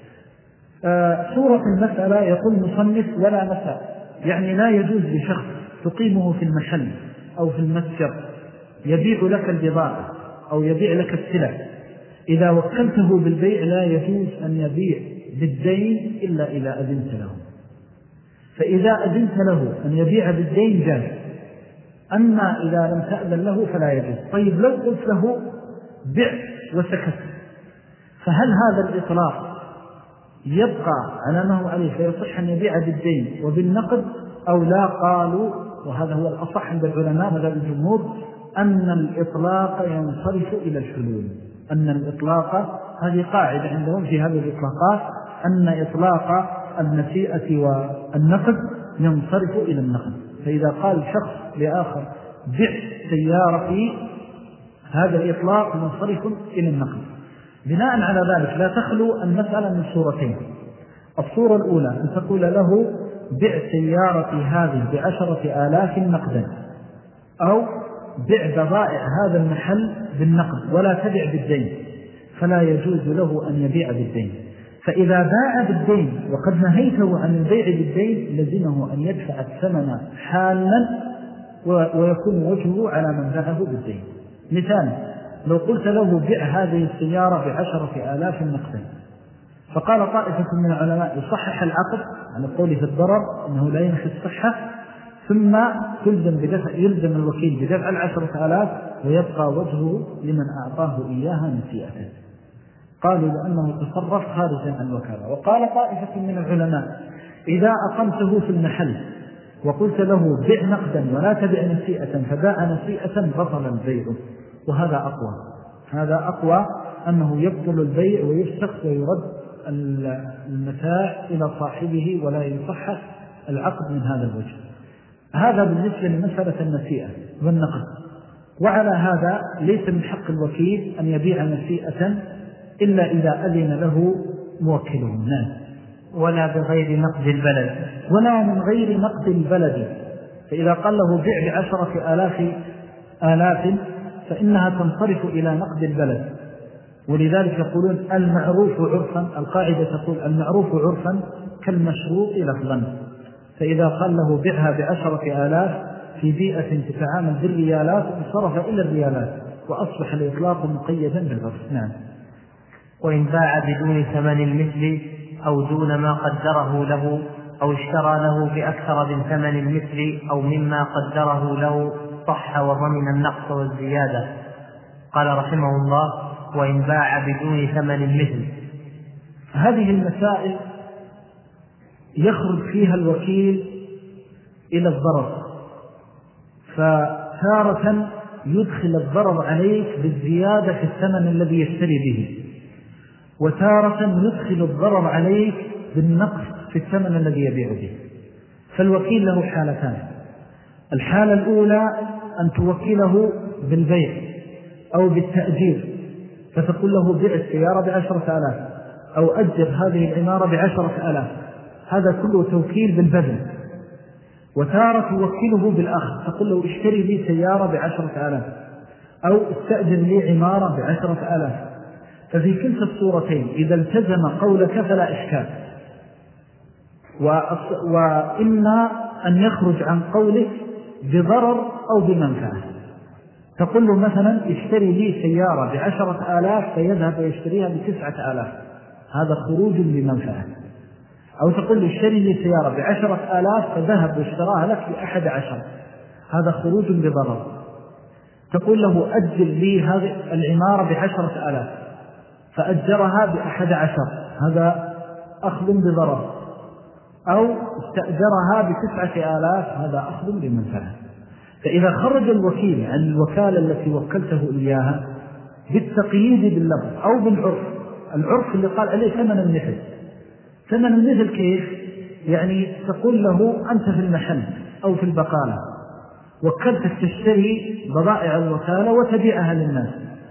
آه صورة المسألة يقول مصنف ولا مساء، يعني لا يجوز لشخص تقيمه في المحل أو في المتجر يبيع لك البضاعة أو يبيع لك السلع، إذا وكلته بالبيع لا يجوز أن يبيع بالدين إلا إذا أذنت له. فإذا أذنت له أن يبيع بالدين جاز، أما إذا لم تأذن له فلا يجوز. طيب لو قلت له بيع وسكت، فهل هذا الإطلاق يبقى على ما هو عليه فيصح أن يبيع بالدين وبالنقد أو لا؟ قالوا وهذا هو الأصح عند العلماء مذهب الجمهور أن الإطلاق ينصرف إلى الحلول. أن الإطلاق هذه قاعدة عندهم في هذه الإطلاقات، أن إطلاق النسيئة والنقد ينصرف إلى النقد. فإذا قال شخص لآخر بيع سيارتي، هذا الإطلاق منصرف إلى النقد. بناء على ذلك لا تخلو المسألة من صورتين. الصورة الأولى أن تقول له بيع سيارتي هذه بعشرة آلاف نقدا، أو بيع بضائع هذا المحل بالنقد ولا تبيع بالدين، فلا يجوز له أن يبيع بالدين. فإذا باع بالدين وقد نهيته عن البيع بالدين لزمه أن يدفع الثمن حالا ويكون وجهه على من باعه بالدين. مثال، لو قلت له بيع هذه السيارة بعشرة آلاف نقدا، فقال طائفة من العلماء يصحح العقد على قوله في الضرر أنه لا ينفي الصحة، ثم تلزم بدفع يلزم الوكيل بدفع العشرة آلاف ويبقى وجهه لمن أعطاه إياها نسيئة. قالوا لأنه تصرف خارجا عن الوكالة. وقال طائفة من العلماء إذا أقمته في المحل وقلت له بيع نقدا ولا تبيع نسيئة فباع نسيئة بطل البيع، وهذا أقوى. هذا أقوى أنه يبطل البيع ويفسخ ويرد المتاع إلى صاحبه ولا يصحح العقد من هذا الوجه. هذا بالنسبة لمسألة النسيئة والنقد. وعلى هذا ليس من حق الوكيل أن يبيع نسيئة إلا إذا أذن له موكله. نعم. ولا بغير نقد البلد، ولا من غير نقد البلد. فإذا قال له بيع بعشرة آلاف آلاف فإنها تنصرف إلى نقد البلد. ولذلك يقولون المعروف عرفا، القاعدة تقول المعروف عرفا كالمشروط لفظا. فإذا قال له بيعها بعشرة آلاف في بيئة تتعامل بالريالات انصرف إلى الريالات وأصبح الإطلاق مقيدا بالعرف. نعم. وإن باع بدون ثمن المثل أو دون ما قدره له أو اشترى له بأكثر من ثمن المثل أو مما قدره له صح وضمن النقص والزيادة. قال رحمه الله: وإن باع بدون ثمن المثل. هذه المسائل يخرج فيها الوكيل إلى الضرر، فتارة يدخل الضرر عليك بالزيادة في الثمن الذي يشتري به، وتارة يدخل الضرر عليك بالنقص في الثمن الذي يبيع به. فالوكيل له حالتان. الحالة الأولى أن توكله بالبيع أو بالتأجير، فتقول له بيع السيارة بعشرة آلاف أو أجر هذه العمارة بعشرة آلاف، هذا كله توكيل بالبذل. وتارة توكله بالأخذ، تقول له اشتري لي سيارة بعشرة آلاف أو استأجر لي عمارة بعشرة آلاف. ففي كلتا الصورتين إذا التزم قولك فلا إشكال، وإما أن يخرج عن قولك بضرر أو بمنفعة. تقول له مثلا اشتري لي سيارة بعشرة آلاف فيذهب ويشتريها بتسعة آلاف، هذا خروج بمنفعة. أو تقول له اشتري لي سيارة بعشرة آلاف فذهب واشتراها لك بأحد عشر، هذا خروج بضرر. تقول له أجر لي هذه العمارة بعشرة آلاف فأجرها بأحد عشر، هذا أخذ بضرر. أو استأجرها بتسعة آلاف، هذا أخذ بمنفعة. فإذا خرج الوكيل عن الوكالة التي وكلته إياها بالتقييد باللفظ أو بالعرف، العرف اللي قال عليه ثمن المثل، ثمن المثل كيف؟ يعني تقول له أنت في المحل أو في البقالة وكلتك تشتري بضائع الوكالة وتبيعها للناس،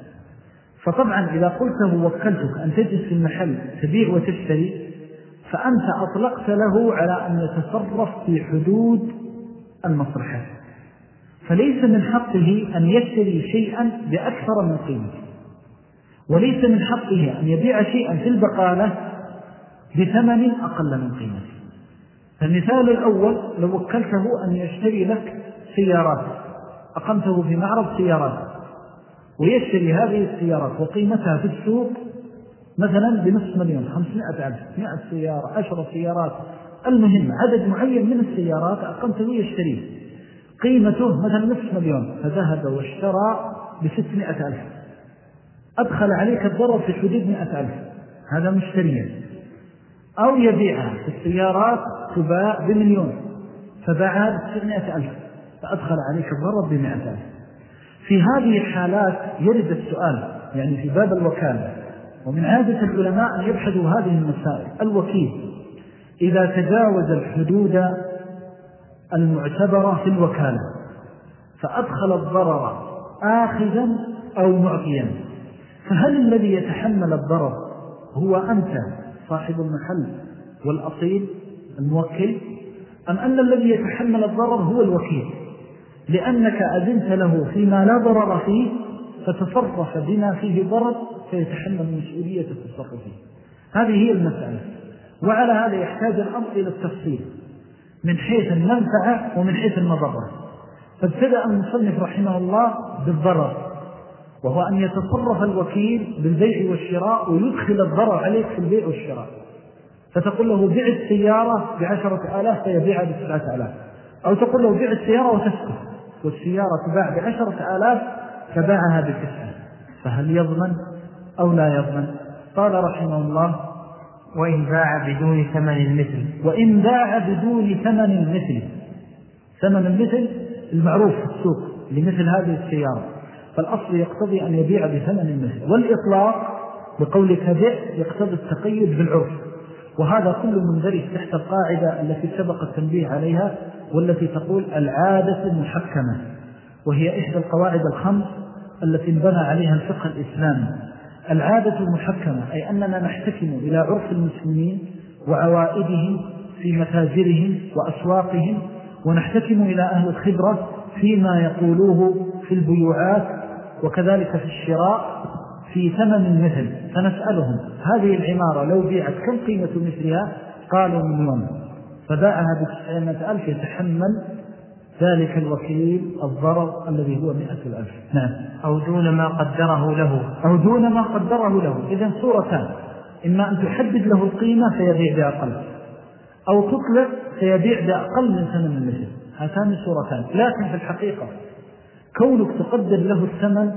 فطبعا إذا قلته وكلتك أن تجلس في المحل تبيع وتشتري فأنت أطلقت له على أن يتصرف في حدود المصلحة، فليس من حقه أن يشتري شيئا بأكثر من قيمته، وليس من حقه أن يبيع شيئا في البقالة بثمن أقل من قيمته. فالمثال الأول لو وكلته أن يشتري لك سيارات، أقمته في معرض سيارات ويشتري هذه السيارات وقيمتها في السوق مثلا بنصف مليون، خمسمائة ألف، مئة سيارة، عشر سيارات، المهم عدد معين من السيارات أقمته يشتريه قيمته مثلا نصف مليون، فذهب واشترى بستمائة ألف، أدخل عليك الضرر في حدود مئة ألف، هذا مشتريا. أو يبيعها في السيارات تباع بمليون فباعها بستمائة ألف، فأدخل عليك الضرر بمئة ألف. في هذه الحالات يرد السؤال يعني في باب الوكالة، ومن عادة العلماء أن يبحثوا هذه المسائل. الوكيل إذا تجاوز الحدود المعتبرة في الوكالة فأدخل الضرر آخذا أو معطيا، فهل الذي يتحمل الضرر هو أنت صاحب المحل والأصيل الموكل، أم أن الذي يتحمل الضرر هو الوكيل لأنك أذنت له فيما لا ضرر فيه فتصرف بما فيه ضرر فيتحمل مسؤولية التصرف فيه؟ هذه هي المسألة. وعلى هذا يحتاج الأمر إلى التفصيل من حيث المنفعة ومن حيث المضرة. فابتدأ المصنف رحمه الله بالضرر، وهو أن يتصرف الوكيل بالبيع والشراء ويدخل الضرر عليك في البيع والشراء، فتقول له بيع السيارة بعشرة آلاف فيبيعها بسبعة آلاف، أو تقول له بيع السيارة وتسكت والسيارة تباع بعشرة آلاف فباعها بتسعة، فهل يضمن أو لا يضمن؟ قال رحمه الله: وإن باع بدون ثمن المثل. وإن باع بدون ثمن المثل، ثمن المثل المعروف في السوق لمثل هذه السيارة، فالأصل يقتضي أن يبيع بثمن المثل، والإطلاق بقولك بيع يقتضي التقيد بالعرف، وهذا كله مندرج تحت القاعدة التي سبق التنبيه عليها والتي تقول العادة المحكمة، وهي إحدى القواعد الخمس التي انبنى عليها الفقه الإسلامي. العادة المحكمة أي أننا نحتكم إلى عرف المسلمين وعوائدهم في متاجرهم وأسواقهم، ونحتكم إلى أهل الخبرة فيما يقولوه في البيوعات وكذلك في الشراء في ثمن المثل، فنسألهم هذه العمارة لو بيعت كم قيمة مثلها؟ قالوا مليون، فباعها بتسعمائة ألف، يتحمل ذلك الوكيل الضرر الذي هو مئة الألف. نعم. أو دون ما قدره له، أو دون ما قدره له. إذن صورتان: إما أن تحدد له القيمة فيبيع بأقل، أو تطلق فيبيع بأقل من ثمن المثل. هاتان صورتان. لكن في الحقيقة كونك تقدر له الثمن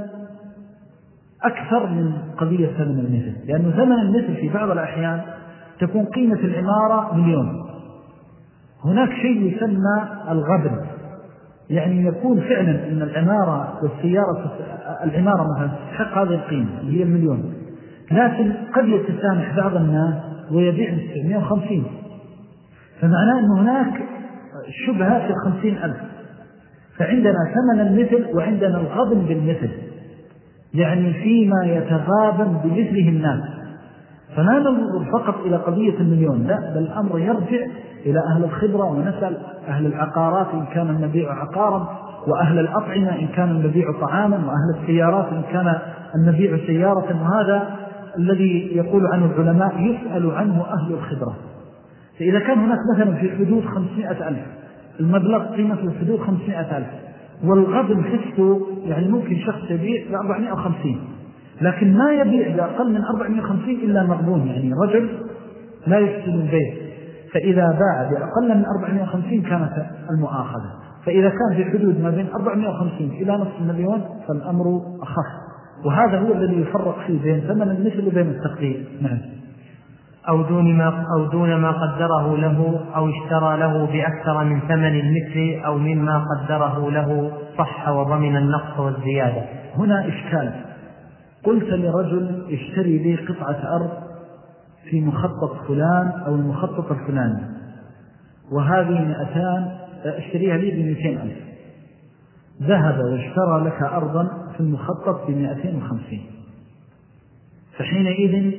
أكثر من قضية ثمن المثل، لأنه ثمن المثل في بعض الأحيان تكون قيمة العمارة مليون، هناك شيء يسمى الغبن، يعني يكون فعلا أن العمارة والسيارة العمارة مثلا تستحق هذه القيمة اللي هي المليون، لكن قد يتسامح بعض الناس ويبيع بتسعمائة وخمسين، فمعناه أن هناك شبهة في الخمسين ألف. فعندنا ثمن المثل وعندنا الغبن بالمثل، يعني فيما يتغابن بمثله الناس، فلا ننظر فقط إلى قضية المليون، لا، بل الأمر يرجع إلى أهل الخبرة، ونسأل أهل العقارات إن كان المبيع عقارا، وأهل الأطعمة إن كان المبيع طعاما، وأهل السيارات إن كان المبيع سيارة. وهذا الذي يقول عنه العلماء يسأل عنه أهل الخبرة. فإذا كان هناك مثلا في حدود خمسمائة ألف، المبلغ قيمة في حدود خمسمائة ألف، والغبن في السوق يعني ممكن شخص يبيع بأربعمائة وخمسين، لكن ما يبيع بأقل من أربعمائة وخمسين إلا مغبون، يعني رجل لا يحسن البيع، فإذا باع بأقل من أربعمائة وخمسين كانت المؤاخذة. فإذا كان في حدود ما بين أربعمائة وخمسين إلى نصف مليون فالأمر أخف، وهذا هو الذي يفرق فيه بين ثمن المثل وبين التقدير. نعم. أو دون ما أو دون ما قدره له، أو اشترى له بأكثر من ثمن المثل أو مما قدره له، صح وضمن النقص والزيادة. هنا إشكال. قلت لرجل اشتري لي قطعة أرض في مخطط فلان أو المخطط الفلاني، وهذه مئتان اشتريها لي بمئتين ألف، ذهب واشترى لك أرضا في المخطط بمئتين وخمسين، فحينئذ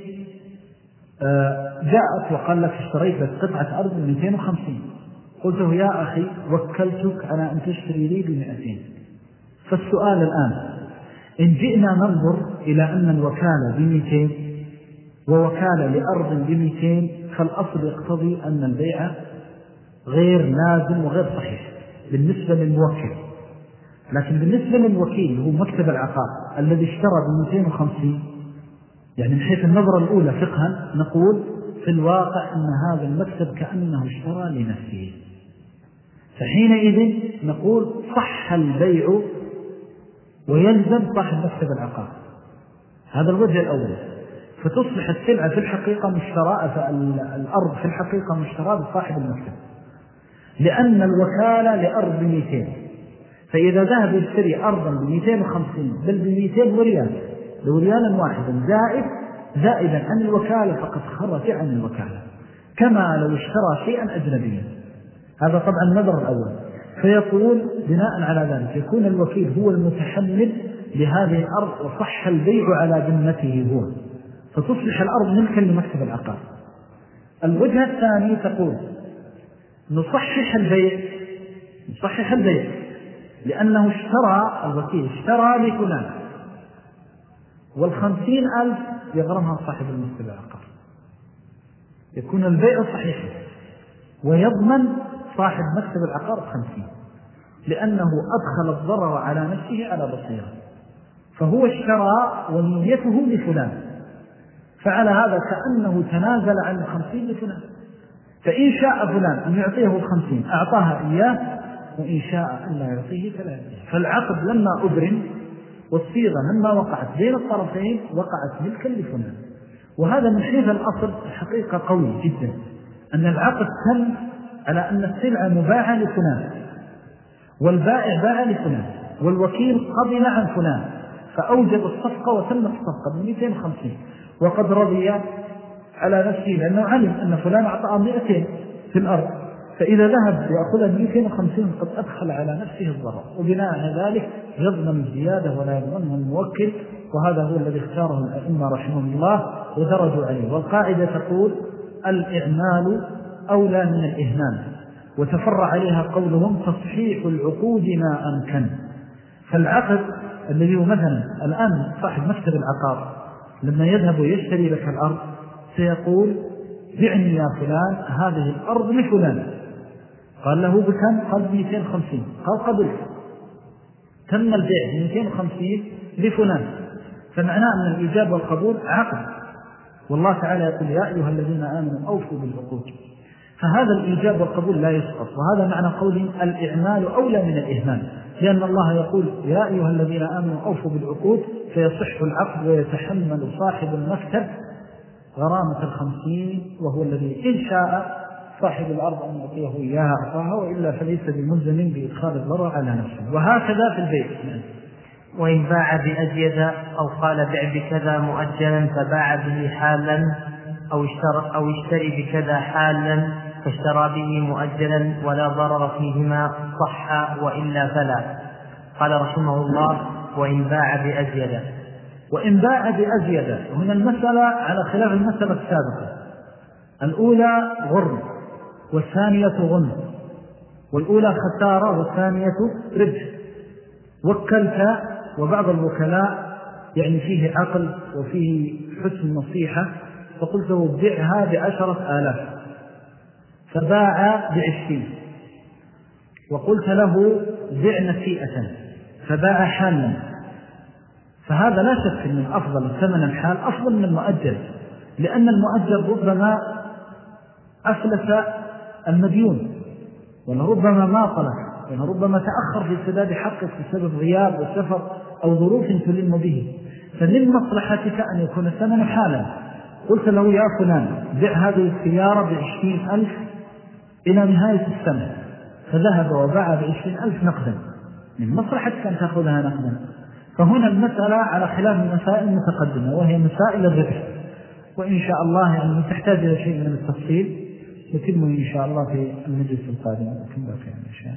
جاءت وقال لك اشتريت لك قطعة أرض بمئتين وخمسين، قلته يا أخي وكلتك على أن تشتري لي بمئتين. فالسؤال الآن إن جئنا ننظر إلى أن الوكالة بمئتين ووكالة لأرض بمئتين، فالأصل يقتضي أن البيع غير لازم وغير صحيح بالنسبة للموكل. لكن بالنسبة للوكيل هو مكتب العقار الذي اشترى بمئتين وخمسين، يعني من حيث النظرة الأولى فقها نقول في الواقع أن هذا المكتب كأنه اشترى لنفسه، فحينئذ نقول صح البيع ويلزم صاحب مكتب العقار. هذا الوجه الأول. فتصبح السلعة في الحقيقة مشترى، فالأرض في الحقيقة مشترى بصاحب المكتب، لأن الوكالة لأرض بمئتين، فإذا ذهب يشتري أرضا بمئتين وخمسين بل بمئتين وريال لو ريالا واحدا زائد زائدا عن الوكالة فقد خرج عن الوكالة، كما لو اشترى شيئا أجنبيا. هذا طبعا النظر الأول. فيقول بناء على ذلك يكون الوكيل هو المتحمل لهذه الأرض وصح البيع على ذمته هو، فتصبح الأرض ملكا لمكتب العقار. الوجه الثاني تقول نصحح البيع، نصحح البيع لأنه اشترى، الوكيل اشترى لفلان والخمسين ألف يغرمها صاحب المكتب العقار، يكون البيع صحيحا ويضمن صاحب مكتب العقار خمسين، لأنه أدخل الضرر على نفسه على بصيرة، فهو اشترى ونيته لفلان، فعلى هذا كأنه تنازل عن الخمسين لفلان، فإن شاء فلان أن يعطيه الخمسين أعطاها إياه، وإن شاء أن لا يعطيه فلا يعطيه. فالعقد لما أبرم والصيغة لما وقعت بين الطرفين وقعت ملكا لفلان. وهذا من حيث الأصل الحقيقة قوي جدا، أن العقد تم على أن السلعة مباعة لفلان والبائع باع لفلان والوكيل قبل عن فلان، فأوجب الصفقة وتم الصفقة بمئتين وخمسين، وقد رضي على نفسه لأنه علم أن فلان أعطاه مئتين في الأرض، فإذا ذهب ليأخذ مئتين وخمسين قد أدخل على نفسه الضرر، وبناء على ذلك يضمن الزيادة ولا يضمنه الموكل. وهذا هو الذي اختاره الأئمة رحمهم الله ودرجوا عليه. والقاعدة تقول الإعمال أولى من الإهمال، وتفرع عليها قولهم تصحيح العقود ما أمكن. فالعقد الذي هو مثلا الآن صاحب مكتب العقار لما يذهب ويشتري لك الأرض سيقول بعني يا فلان هذه الأرض لفلان، قال له بكم؟ قال مئتين وخمسين، قال قبلت، تم البيع مئتين وخمسين لفلان، فمعناه أن الإيجاب والقبول عقد. والله تعالى يقول يا أيها الذين آمنوا أوفوا بالعقود، فهذا الإيجاب والقبول لا يسقط. وهذا معنى قولهم الإعمال أولى من الإهمال، لأن الله يقول يا أيها الذين آمنوا أوفوا بالعقود، فيصح العقد ويتحمل صاحب المكتب غرامة الخمسين، وهو الذي إن شاء صاحب الأرض أن يعطيه إياها أعطاها، وإلا فليس بملزم بإدخال الضرر على نفسه. وهكذا في البيع. وإن باع بأزيد أو قال بع بكذا مؤجلا فباع به حالا أو اشترى, أو اشتري بكذا حالا فاشترى به مؤجلا ولا ضرر فيهما صح وإلا فلا. قال رحمه الله وإن باع بأزيد. وإن باع بأزيد هنا المسألة على خلاف المسألة السابقة، الأولى غرم والثانية غنم، والأولى خسارة والثانية ربح. وكلت، وبعض الوكلاء يعني فيه عقل وفيه حسن نصيحة، فقلت له بيعها بعشرة آلاف، فباع بعشرين، وقلت له بيع نسيئة فباع حالا، فهذا لا شك من أفضل ثمن الحال أفضل من المؤجل، لأن المؤجل ربما أفلس المديون ولربما ما طلع، وربما تأخر في سداد حقك بسبب غياب وسفر أو ظروف تلم به، فمن مصلحتك أن يكون الثمن حالا. قلت له يا فلان بيع هذه السيارة بعشرين ألف إلى نهاية السنة، فذهب وباع بعشرين ألف نقدا، من مصلحتك أن تأخذها نقدا. فهنا المسألة على خلاف المسائل المتقدمة، وهي مسائل الربح. وإن شاء الله يعني تحتاج إلى شيء من التفصيل يتم إن شاء الله في المجلس القادم. لكن باقي عن أشياء.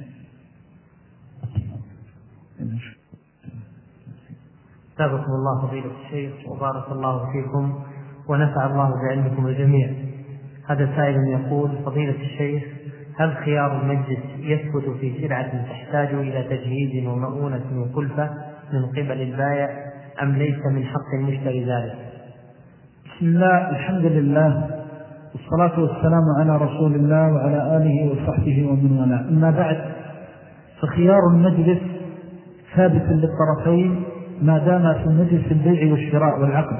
أثابكم الله فضيلة الشيخ وبارك الله فيكم ونفع الله بعلمكم الجميع. هذا سائل يقول: فضيلة الشيخ، هل خيار المجلس يثبت في سلعة تحتاج إلى تجهيز ومؤونة وكلفة من قبل البائع أم ليس من حق المشتري ذلك؟ بسم الله، الحمد لله، والصلاة والسلام على رسول الله وعلى آله وصحبه ومن والاه. أما بعد، فخيار المجلس ثابت للطرفين ما دام في مجلس البيع والشراء والعقد.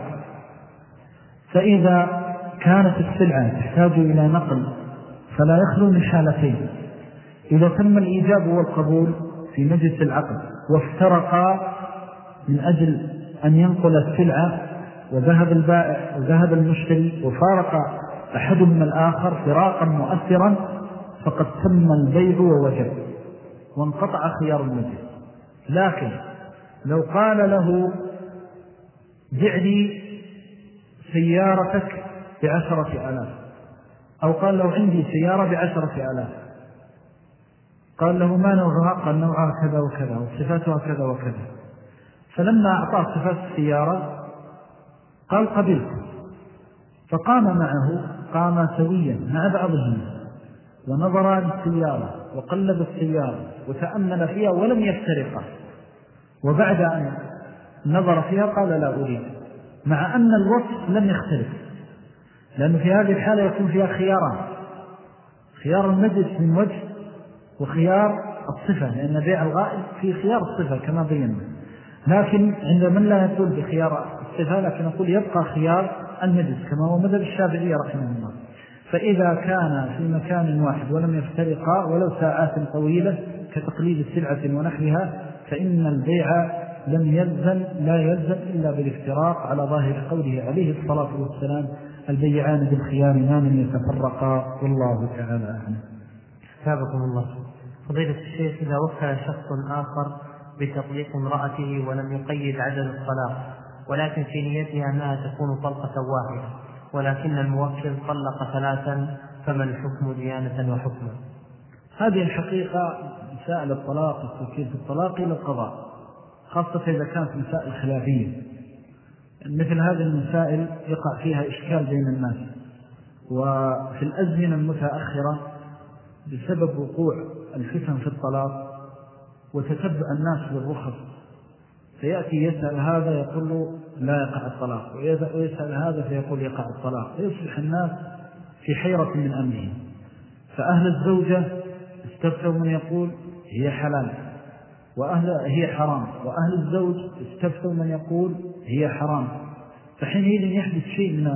فإذا كانت السلعة تحتاج إلى نقل فلا يخلو من حالتين: إذا تم الإيجاب والقبول في مجلس العقد وافترقا من أجل أن ينقل السلعة وذهب البائع وذهب المشتري وفارق أحدهما الآخر فراقا مؤثرا، فقد تم البيع ووجب وانقطع خيار المجلس. لكن لو قال له: بع لي سيارتك بعشرة آلاف، أو قال له: عندي سيارة بعشرة آلاف، قال له: ما نوعها؟ قال: نوعها كذا وكذا وصفاتها كذا وكذا. فلما أعطاه صفات السيارة قال: قبلت. فقام معه، قام سويا مع بعضهم ونظر للسيارة وقلب السيارة وتأمل فيها ولم يفترقا، وبعد أن نظر فيها قال: لا أريد، مع أن الوصف لم يختلف، لأنه في هذه الحالة يكون فيها خياران: خيار المجلس من وجه وخيار الصفة، لأن بيع الغائب في خيار الصفة كما بينا. لكن عند من لا يقول بخيار الصفة، لكن نقول يبقى خيار المجلس كما هو مذهب الشافعي رحمه الله. فإذا كان في مكان واحد ولم يفترقا ولو ساعات طويلة كتقليد السلعة ونحوها، فإن البيع لم يلزم لا يلزم إلا بالافتراق على ظاهر قوله عليه الصلاة والسلام: البيعان بالخيار ما لم يتفرقا، والله تعالى أعلم. أثابكم الله. فضيلة الشيخ، إذا وكل شخص آخر بتطليق امرأته ولم يقيد عدد الطلاق، ولكن في نيتها أنها تكون طلقة واحدة، ولكن الموكل طلق ثلاثا، فما الحكم ديانة وحكما؟ هذه الحقيقة مسائل الطلاق والتوكيل في الطلاق إلى القضاء، خاصة إذا كانت مسائل خلافية. مثل هذه المسائل يقع فيها إشكال بين الناس، وفي الأزمنة المتأخرة بسبب وقوع الفتن في الطلاق وتتبع الناس بالرخص، فيأتي يسأل هذا يقول له لا يقع الطلاق، ويسأل هذا فيقول يقع الطلاق، فيصبح الناس في حيرة من أمرهم. فأهل الزوجة استفتوا من يقول هي حلال وأهل هي حرام، وأهل الزوج استفتوا من يقول هي حرام. فحينئذ يحدث شيء من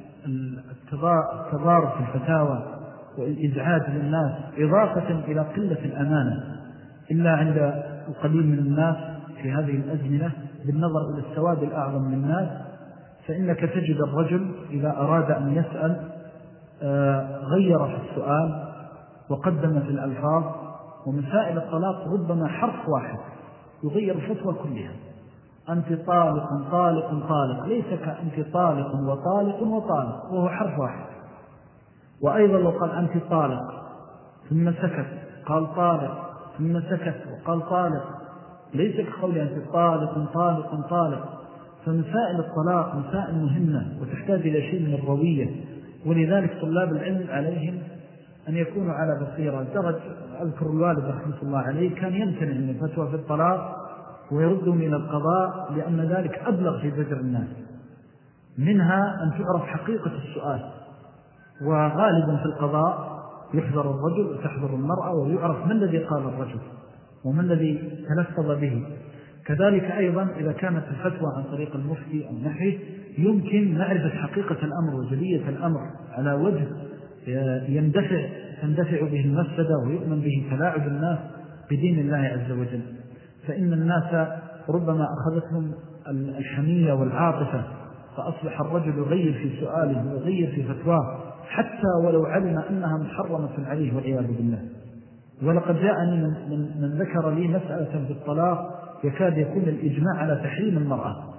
التضارب في الفتاوى والإزعاج للناس، إضافة إلى قلة الأمانة إلا عند القليل من الناس في هذه الأزمنة. بالنظر إلى السواد الأعظم من الناس، فإنك تجد الرجل إذا أراد أن يسأل غير في السؤال وقدم في الألفاظ، ومسائل الطلاق ربما حرف واحد يغير الفتوى كلها: أنت طالق طالق طالق، ليس كأنت طالق وطالق وطالق، وهو حرف واحد. وأيضا لو قال أنت طالق ثم سكت قال طالق ثم سكت وقال طالق، ليس كقول أنت طالق طالق طالق. فمسائل الطلاق مسائل مهمة وتحتاج إلى شيء من الروية، ولذلك طلاب العلم عليهم أن يكونوا على بصيرة. درج أذكر الوالد رحمة الله عليه كان يمتنع من الفتوى في الطلاق ويردهم إلى القضاء، لأن ذلك أبلغ في زجر الناس. منها أن تعرف حقيقة السؤال، وغالبا في القضاء يحضر الرجل وتحضر المرأة ويعرف ما الذي قال الرجل وما الذي تلفظ به. كذلك أيضا إذا كانت الفتوى عن طريق المفتي أو نحوه يمكن معرفة حقيقة الأمر وجلية الأمر على وجه يندفع تندفع به المفسدة ويؤمن به تلاعب الناس بدين الله عز وجل. فإن الناس ربما أخذتهم الحمية والعاطفة، فأصبح الرجل يغير في سؤاله ويغير في فتواه حتى ولو علم أنها محرمة عليه والعياذ بالله. ولقد جاءني من, من, من ذكر لي مسألة بالطلاق يكاد يكون الإجماع على تحريم المرأة،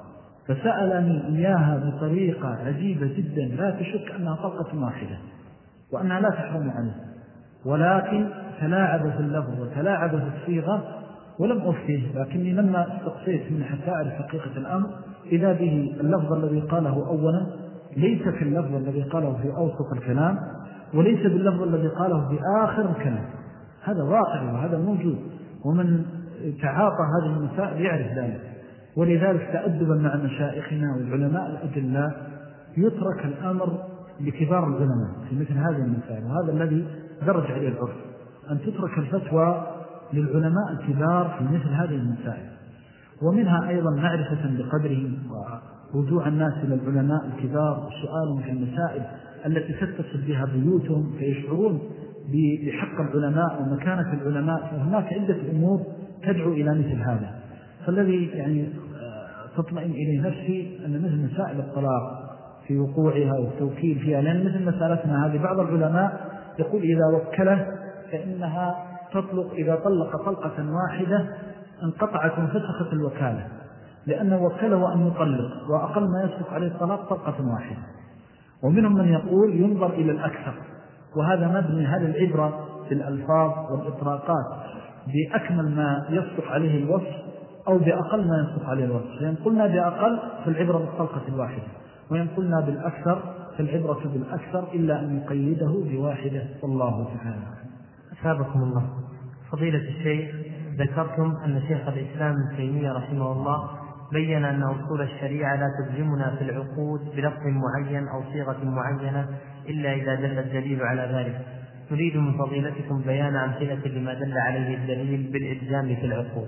فسألني إياها بطريقة عجيبة جدا لا تشك أنها طلقة واحدة وأنها لا تحرم عنه، ولكن تلاعب في اللفظ وتلاعب في الصيغة ولم أفتيه. لكني لما استقصيت من حتى أعرف حقيقة الأمر إذا به اللفظ الذي قاله أولا ليس في اللفظ الذي قاله في أوسط الكلام، وليس باللفظ الذي قاله في آخر الكلام. هذا واقع وهذا موجود، ومن تعاطى هذه المسائل يعرف ذلك. ولذلك تأدبا مع مشائخنا والعلماء الأدلاء يترك الأمر لكبار العلماء في مثل هذه المسائل، وهذا الذي درج عليه العرف، أن تترك الفتوى للعلماء الكبار في مثل هذه المسائل. ومنها أيضا معرفة بقدرهم ورجوع الناس إلى العلماء الكبار وسؤالهم في المسائل التي تتصل بها بيوتهم فيشعرون بحق العلماء ومكانة العلماء. فهناك عدة أمور تدعو إلى مثل هذا. فالذي يعني تطمئن إليه نفسي أن مثل مسائل الطلاق في وقوعها والتوكيل فيها، لأن مثل مسألتنا هذه بعض العلماء يقول إذا وكله فإنها تطلق، إذا طلق طلقة واحدة انقطعت وانفسخت الوكالة، لأنه وكله أن يطلق وأقل ما يسبق عليه الطلاق طلقة واحدة. ومنهم من يقول ينظر إلى الأكثر، وهذا مبني هذه العبرة في الألفاظ والإطراقات بأكمل ما يصدق عليه الوصف أو بأقل ما يصدق عليه الوصف. فإن قلنا بأقل فالعبرة بالطلقة الواحدة، وإن قلنا بالأكثر فالعبرة بالأكثر إلا أن يقيده بواحدة. والله تعالى. أثابكم الله. فضيلة الشيخ، ذكرتم أن شيخ الإسلام ابن تيمية رحمه الله بيّن أن أصول الشريعة لا تلزمنا في العقود بلفظ معين أو صيغة معينة إلا إذا دل الدليل على ذلك. نريد من فضيلتكم بيان أمثلة لما دل عليه الدليل بالإلزام في العقود.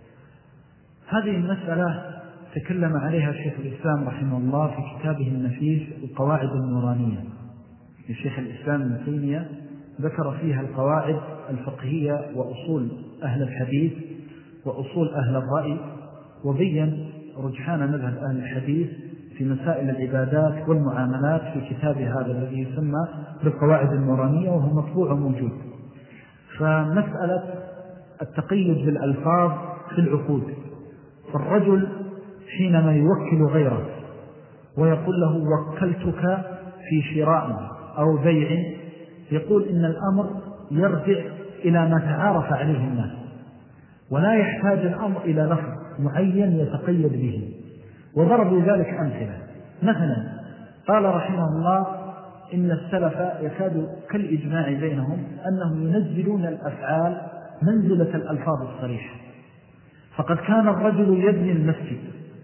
هذه المسألة تكلم عليها شيخ الإسلام رحمه الله في كتابه النفيس القواعد النورانية. الشيخ الإسلام ابن تيمية ذكر فيها القواعد الفقهية وأصول أهل الحديث وأصول أهل الرأي، وبين رجحان مذهب أهل الحديث في مسائل العبادات والمعاملات في كتاب هذا الذي يسمى بالقواعد النورانية، وهو مطبوع موجود. فمسألة التقيد بالألفاظ في العقود، فالرجل حينما يوكل غيره ويقول له وكلتك في شراء أو بيع، يقول إن الأمر يرجع إلى ما تعارف عليه الناس، ولا يحتاج الأمر إلى لفظ معين يتقيد به. وضربوا ذلك أمثلة. مثلا قال رحمه الله إن السلف يكاد كالإجماع بينهم أنهم ينزلون الأفعال منزلة الألفاظ الصريحة. فقد كان الرجل يبني المسجد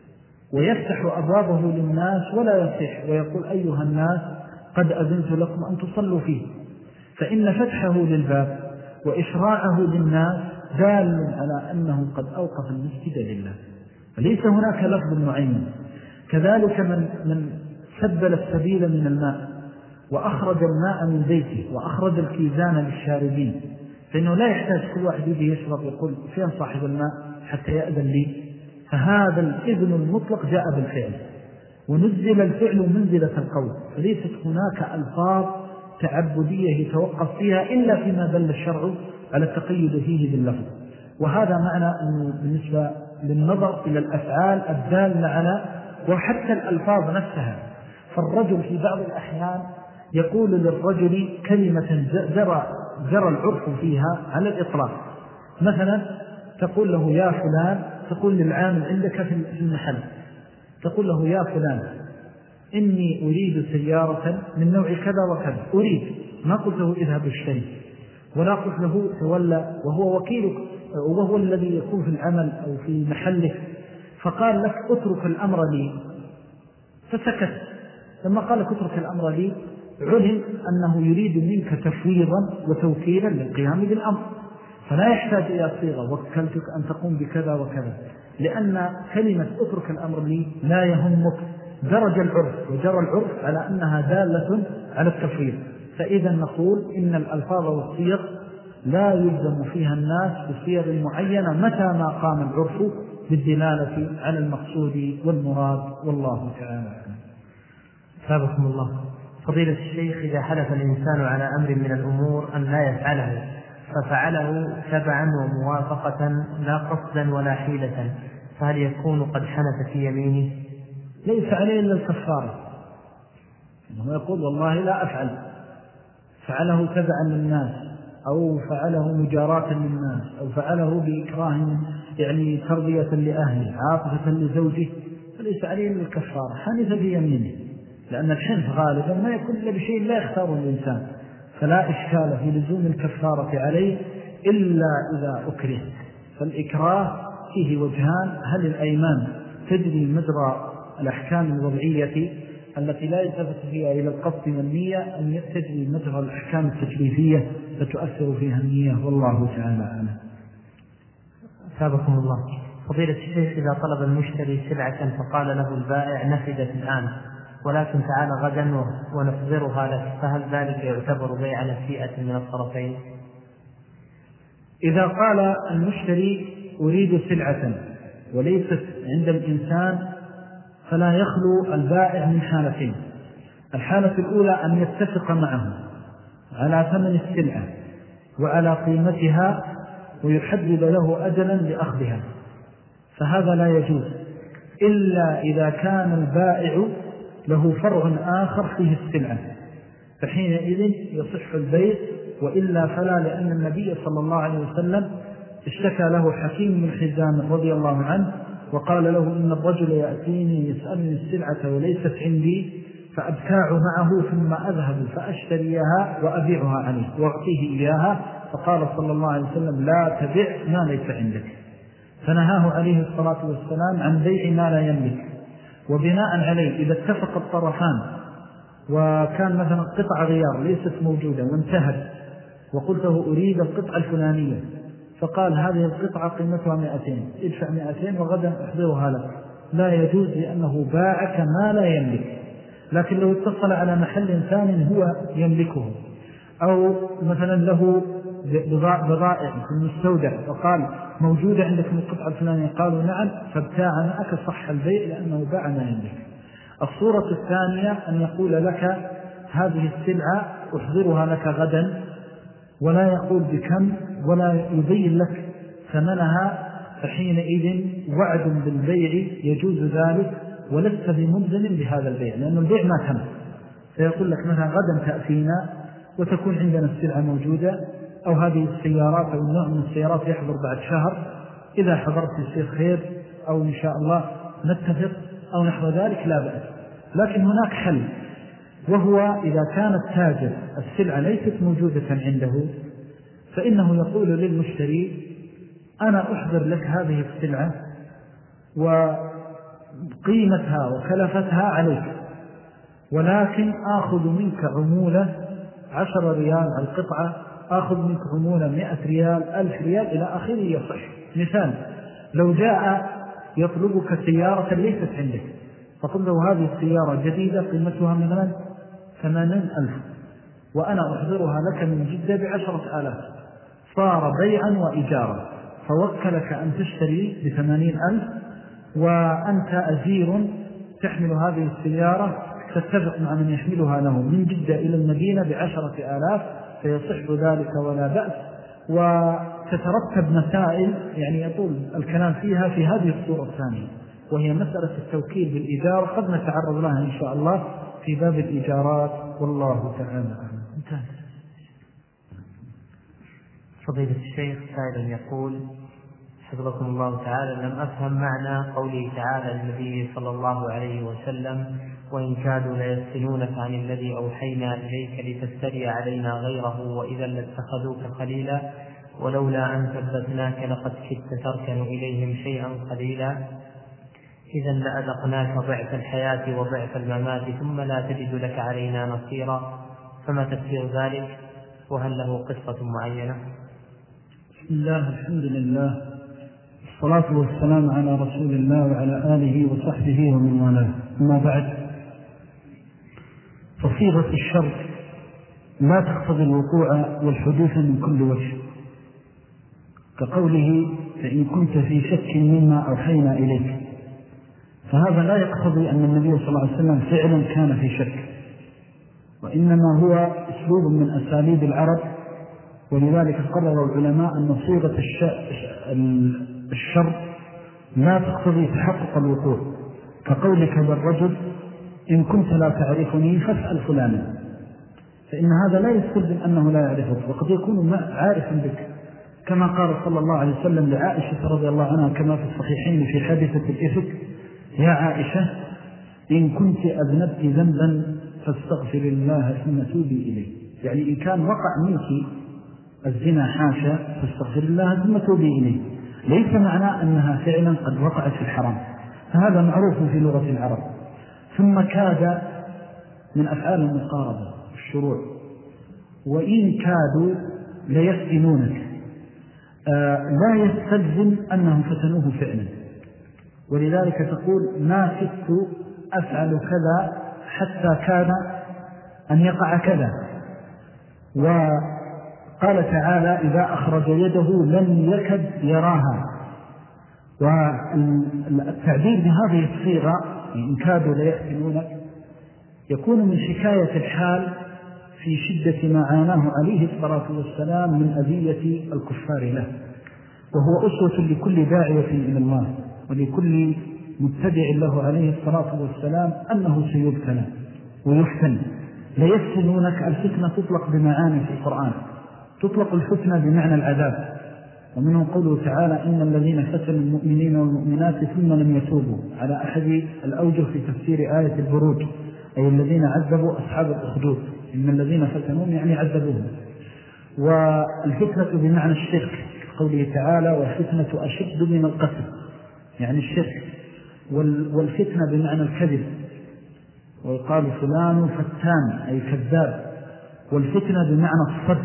ويفتح أبوابه للناس ولا يفتح ويقول أيها الناس قد أذنت لكم أن تصلوا فيه، فإن فتحه للباب وإشراعه للناس دال على أنه قد أوقف المسجد لله، فليس هناك لفظ معين. كذلك من, من سبل السبيل من الماء وأخرج الماء من بيته وأخرج الكيزان للشاربين، فإنه لا يحتاج كل واحد يجي يشرب يقول فين صاحب الماء حتى يأذن لي. فهذا الإذن المطلق جاء بالفعل، ونزل الفعل منزلة القول، فليست هناك ألفاظ تعبدية يتوقف فيها إلا فيما دل الشرع على التقيد فيه باللفظ. وهذا معنى أنه بالنسبة للنظر إلى الأفعال الدالة على وحتى الألفاظ نفسها. فالرجل في بعض الأحيان يقول للرجل كلمة جرى, جرى العرف فيها على الإطلاق. مثلا تقول له يا فلان، تقول للعامل عندك في المحل، تقول له يا فلان إني أريد سيارة من نوع كذا وكذا، أريد، ما قلت له اذهب اشتري، ولا قلت له تولى وهو وكيلك وهو الذي يكون في العمل أو في محلك، فقال لك اترك الأمر لي، فسكت. لما قال لك اترك الأمر لي علم أنه يريد منك تفويضا وتوكيلا للقيام بالأمر، فلا يحتاج إلى صيغة وكلتك أن تقوم بكذا وكذا، لأن كلمة اترك الأمر لي لا يهمك درج العرف، وجرى العرف على أنها دالة على التفويض. فإذا نقول إن الألفاظ والصيغ لا يلزم فيها الناس بصيغ معينة متى ما قام العرف بالدلالة على المقصود والمراد. والله تعالى. ثابكم الله. فضيلة الشيخ، إذا حلف الإنسان على أمر من الأمور أن لا يفعله ففعله تبعا وموافقة لا قصدا ولا حيلة، فهل يكون قد حنث في يمينه؟ ليس عليه إلا الكفارة، إنه يقول والله لا أفعل، فعله تبعا للناس أو فعله مجاراة للناس أو فعله بإكراه يعني تربية لأهله عاطفة لزوجه، فليس عليه إلا الكفارة. حنث بيمينه، لأن الحنث غالبا ما يكون إلا بشيء لا يختاره الإنسان، فلا إشكال في لزوم الكفارة عليه إلا إذا أكره. فالإكراه فيه وجهان: هل الأيمان تجري مجرى الأحكام الوضعية التي لا يلتفت فيها إلى القصد والنية، أم تجري مجرى الأحكام التكليفية فتؤثر فيها النية؟ والله تعالى أعلم. أثابكم الله. فضيلة الشيخ، إذا طلب المشتري سلعة فقال له البائع نفذت الآن ولكن تعال غدا ونصدرها لك، فهل ذلك يعتبر بيع نسيئة من الطرفين؟ إذا قال المشتري أريد سلعة وليست عند الإنسان فلا يخلو البائع من حالتين: الحالة الأولى أن يتفق معه على ثمن السلعة وعلى قيمتها ويحدد له أجلا لأخذها، فهذا لا يجوز إلا إذا كان البائع له فرع آخر فيه السلعة، فحينئذ يصح البيع، وإلا فلا، لأن النبي صلى الله عليه وسلم اشتكى له حكيم من حزام رضي الله عنه وقال له إن الرجل يأتيني يسألني السلعة وليست عندي فأبتاع معه ثم أذهب فأشتريها وأبيعها عليه وأعطيه إياها، فقال صلى الله عليه وسلم لا تبيع ما ليس عندك، فنهاه عليه الصلاة والسلام عن بيع ما لا يملك. وبناء عليه إذا اتفق الطرفان وكان مثلا قطعة غيار ليست موجودة وانتهت وقلت له أريد القطعة الفلانية، فقال هذه القطعة قيمتها مئتين، ادفع مئتين وغدا أحضرها لك، لا يجوز لأنه باعك ما لا يملك. لكن لو اتصل على محل ثاني هو يملكه، أو مثلا له بضائع في المستودع وقال موجودة عندك من القطعة الفلانية، قالوا نعم، فابتاع معك صح البيع لأنه باع ما يملك. الصورة الثانية أن يقول لك هذه السلعة أحضرها لك غدا ولا يقول بكم ولا يبين لك ثمنها، فحينئذ وعد بالبيع يجوز ذلك ولست بملزم بهذا البيع، لأن البيع ما تم. فيقول لك مثلا غدا تأتينا وتكون عندنا السلعة موجودة، أو هذه السيارات أو النوع من السيارات يحضر بعد شهر، إذا حضرت يصير خير أو إن شاء الله نتفق أو نحو ذلك لا بأس. لكن هناك حل، وهو إذا كان التاجر السلعة ليست موجودة عنده فإنه يقول للمشتري أنا أحضر لك هذه السلعة وقيمتها وكلفتها عليك، ولكن آخذ منك عمولة عشر ريال القطعة، آخذ منك عمولة مئة ريال، ألف ريال إلى آخره يصح. مثال: لو جاء يطلبك سيارة ليست عندك فقل له هذه السيارة جديدة قيمتها مثلا ثمانين ألف وأنا أحضرها لك من جدة بعشرة آلاف، صار بيعا وإجارة، فوكلك أن تشتري بثمانين ألف وأنت أجير تحمل هذه السيارة، تتفق مع من يحملها له من جدة إلى المدينة بعشرة آلاف، فيصح ذلك ولا بأس. وتترتب مسائل يعني يطول الكلام فيها في هذه الصورة الثانية، وهي مسألة التوكيل بالإجارة، قد نتعرض لها إن شاء الله في باب الإجارات، والله تعالى أعلم. فضيلة الشيخ، سائل يقول حفظكم الله تعالى: لم أفهم معنى قوله تعالى للنبي صلى الله عليه وسلم: وإن كادوا ليفتنونك عن الذي أوحينا إليك لتفتري علينا غيره وإذا لاتخذوك خليلا ولولا أن ثبتناك لقد كدت تركن إليهم شيئا قليلا، إذا لأذقناك ضعف الحياة وضعف الممات ثم لا تجد لك علينا نصيرا، فما تفسير ذلك؟ وهل له قصة معينة؟ بسم الله، الحمد لله، الصلاة والسلام على رسول الله وعلى آله وصحبه ومن والاه. أما بعد، فصيغة الشرط لا تقتضي الوقوع والحدوث من كل وجه، كقوله فإن كنت في شك مما أوحينا إليك، فهذا لا يقتضي أن النبي صلى الله عليه وسلم فعلا كان في شك، وإنما هو أسلوب من أساليب العرب، ولذلك قرر العلماء أن صيغة الشرط لا تقتضي تحقق الوقوع، كقولك للرجل إن كنت لا تعرفني فاسأل فلانا، فإن هذا لا يستلزم أنه لا يعرفك، وقد يكون عارفا بك، كما قال صلى الله عليه وسلم لعائشة رضي الله عنها كما في الصحيحين في حادثة الإفك: يا عائشة إن كنت أذنبت ذنبا فاستغفر الله ثم توبي إليه، يعني إن كان وقع منك الزنا حاشا فاستغفر الله ثم توبي إليه، ليس معنى أنها فعلا قد وقعت في الحرام، فهذا معروف في لغة العرب. ثم كاد من أفعال المقاربة الشروع، وإن كادوا ليفتنونك، آه لا يستلزم أنهم فتنوه فعلا، ولذلك تقول ما كدت أفعل كذا حتى كان أن يقع كذا. وقال تعالى إذا أخرج يده لم يكد يراها، والتعبير بهذه الصيغة إن كادوا ليفتنونك يكون من حكاية الحال في شدة ما عاناه عليه الصلاة والسلام من أذية الكفار له، وهو أسوة لكل داعية إلى الله ولكل متبع له عليه الصلاة والسلام أنه سيبتلى ويفتن. ليفتنونك، الفتنة تطلق بمعاني في القرآن، تطلق الفتنة بمعنى العذاب، ومنه قوله تعالى إن الذين فتنوا المؤمنين والمؤمنات ثم لم يتوبوا، على أحد الأوجه في تفسير آية البروج، أي الذين عذبوا أصحاب الأخدود، إن الذين فتنوهم يعني عذبوهم. والفتنة بمعنى الشرك، قوله تعالى والفتنة أشد من القتل، يعني الشرك. والفتنة بمعنى الكذب، ويقال فلان فتان أي كذاب. والفتنة بمعنى الصد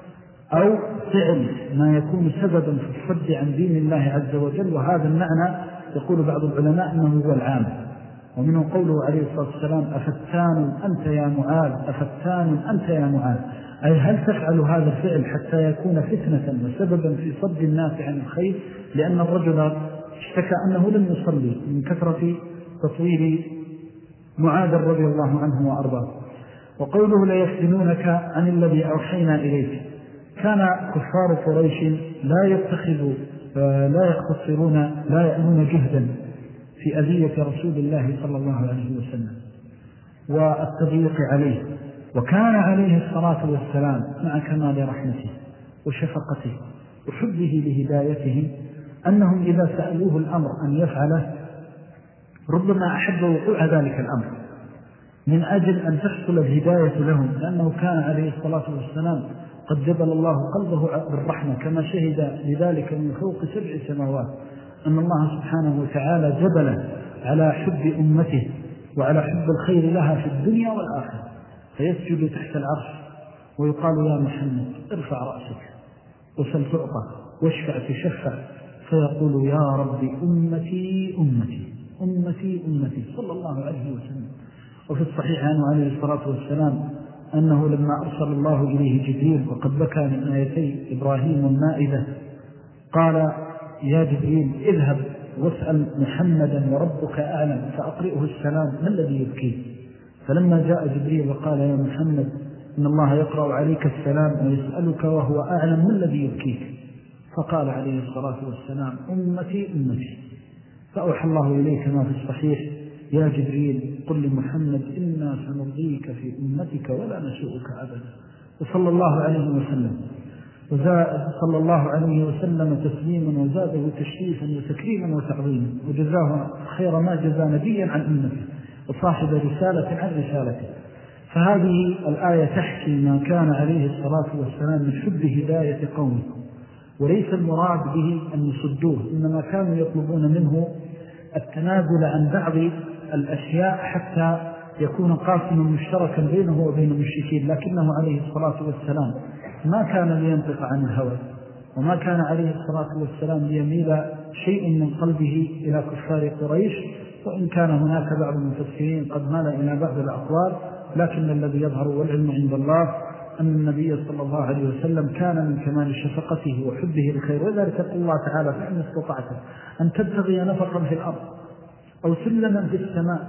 أو فعل ما يكون سببا في الصد عن دين الله عز وجل، وهذا المعنى يقول بعض العلماء أنه هو العام. ومنه قوله عليه الصلاة والسلام أفتان أنت يا معاذ، أفتان أنت يا معاذ، أي هل تفعل هذا الفعل حتى يكون فتنة وسببا في صد الناس عن الخير؟ لأن الرجل اشتكى أنه لم يصلي من كثرة تطويل معاذ رضي الله عنه وأرضاه. وقوله ليفتنونك عن الذي أوحينا إليك، كان كفار قريش لا يتخذوا لا يقتصرون لا يأمون جهدا في أذية رسول الله صلى الله عليه وسلم والتضييق عليه، وكان عليه الصلاة والسلام مع كمال رحمته وشفقته وحبه لهدايته أنهم إذا سألوه الأمر أن يفعله ربما أحب وقوع ذلك الأمر من أجل أن تحصل الهداية لهم، لأنه كان عليه الصلاة والسلام قد جبل الله قلبه بالرحمة، كما شهد لذلك من فوق سبع سماوات أن الله سبحانه وتعالى جبله على حب أمته وعلى حب الخير لها في الدنيا والآخرة، فيسجد تحت العرش ويقال يا محمد ارفع رأسك وسل تعطى واشفع تشفع، فيقول يا رب أمتي أمتي أمتي أمتي صلى الله عليه وسلم. وفي الصحيح عنه عليه الصلاة والسلام أنه لما أرسل الله إليه جبريل وقد بكى من آيتي إبراهيم النائذة قال يا جبريل اذهب واسأل محمدا وربك أعلم فأقرئه السلام ما الذي يبكيه؟ فلما جاء جبريل وقال يا محمد إن الله يقرأ عليك السلام ويسألك وهو أعلم ما الذي يبكيك؟ فقال عليه الصلاة والسلام أمتي أمتي. فأوحى الله إليك ما في الصحيح يا جبريل قل لمحمد إنا سنرضيك في أمتك ولا نسوءك أبدا. وصلى الله عليه وسلم وزاد صلى الله عليه وسلم تسليما وزاده تشريفا وتكريما وتعظيما، وجزاه خير ما جزى نبيا عن أمته وصاحب رسالة عن رسالته. فهذه الآية تحكي ما كان عليه الصلاة والسلام من حب هداية قومه، وليس المراد به أن يصدوه، إنما كانوا يطلبون منه التنازل عن بعض الأشياء حتى يكون قاسما مشتركا بينه وبين المشركين، لكنه عليه الصلاة والسلام ما كان لينطق عن الهوى، وما كان عليه الصلاة والسلام ليميل شيء من قلبه إلى كفار قريش، وإن كان هناك بعض المفسرين قد مال إلى بعض الأقوال، لكن الذي يظهر والعلم عند الله أن النبي صلى الله عليه وسلم كان من كمال شفقته وحبه الخير. وذلك يقول الله تعالى فإن استطعت أن تبتغي نفقا في الأرض أو سلما في السماء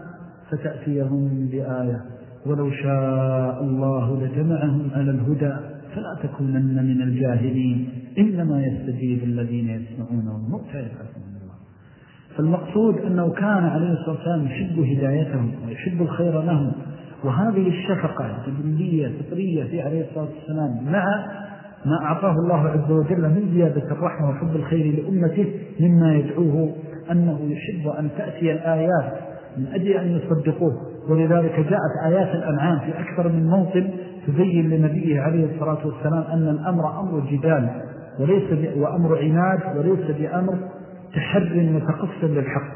فتأتيهم بآية ولو شاء الله لجمعهم على الهدى فلا تكونن من الجاهلين إنما يستجيب الذين يسمعون والمؤتى يبعثون الله. فالمقصود أنه كان عليه الصلاة والسلام يحب هدايتهم ويحب الخير لهم، وهذه الشفقة الجبلية فطرية في عليه الصلاة والسلام مع ما أعطاه الله عز وجل من زيادة الرحمة وحب الخير لأمته مما يدعوه أنه يحب أن تأتي الآيات من أجل أن يصدقوه. ولذلك جاءت آيات الأنعام في أكثر من موطن تبين لنبيه عليه الصلاة والسلام أن الأمر أمر جدال وليس وأمر عناد وليس بأمر تحر متقصر للحق.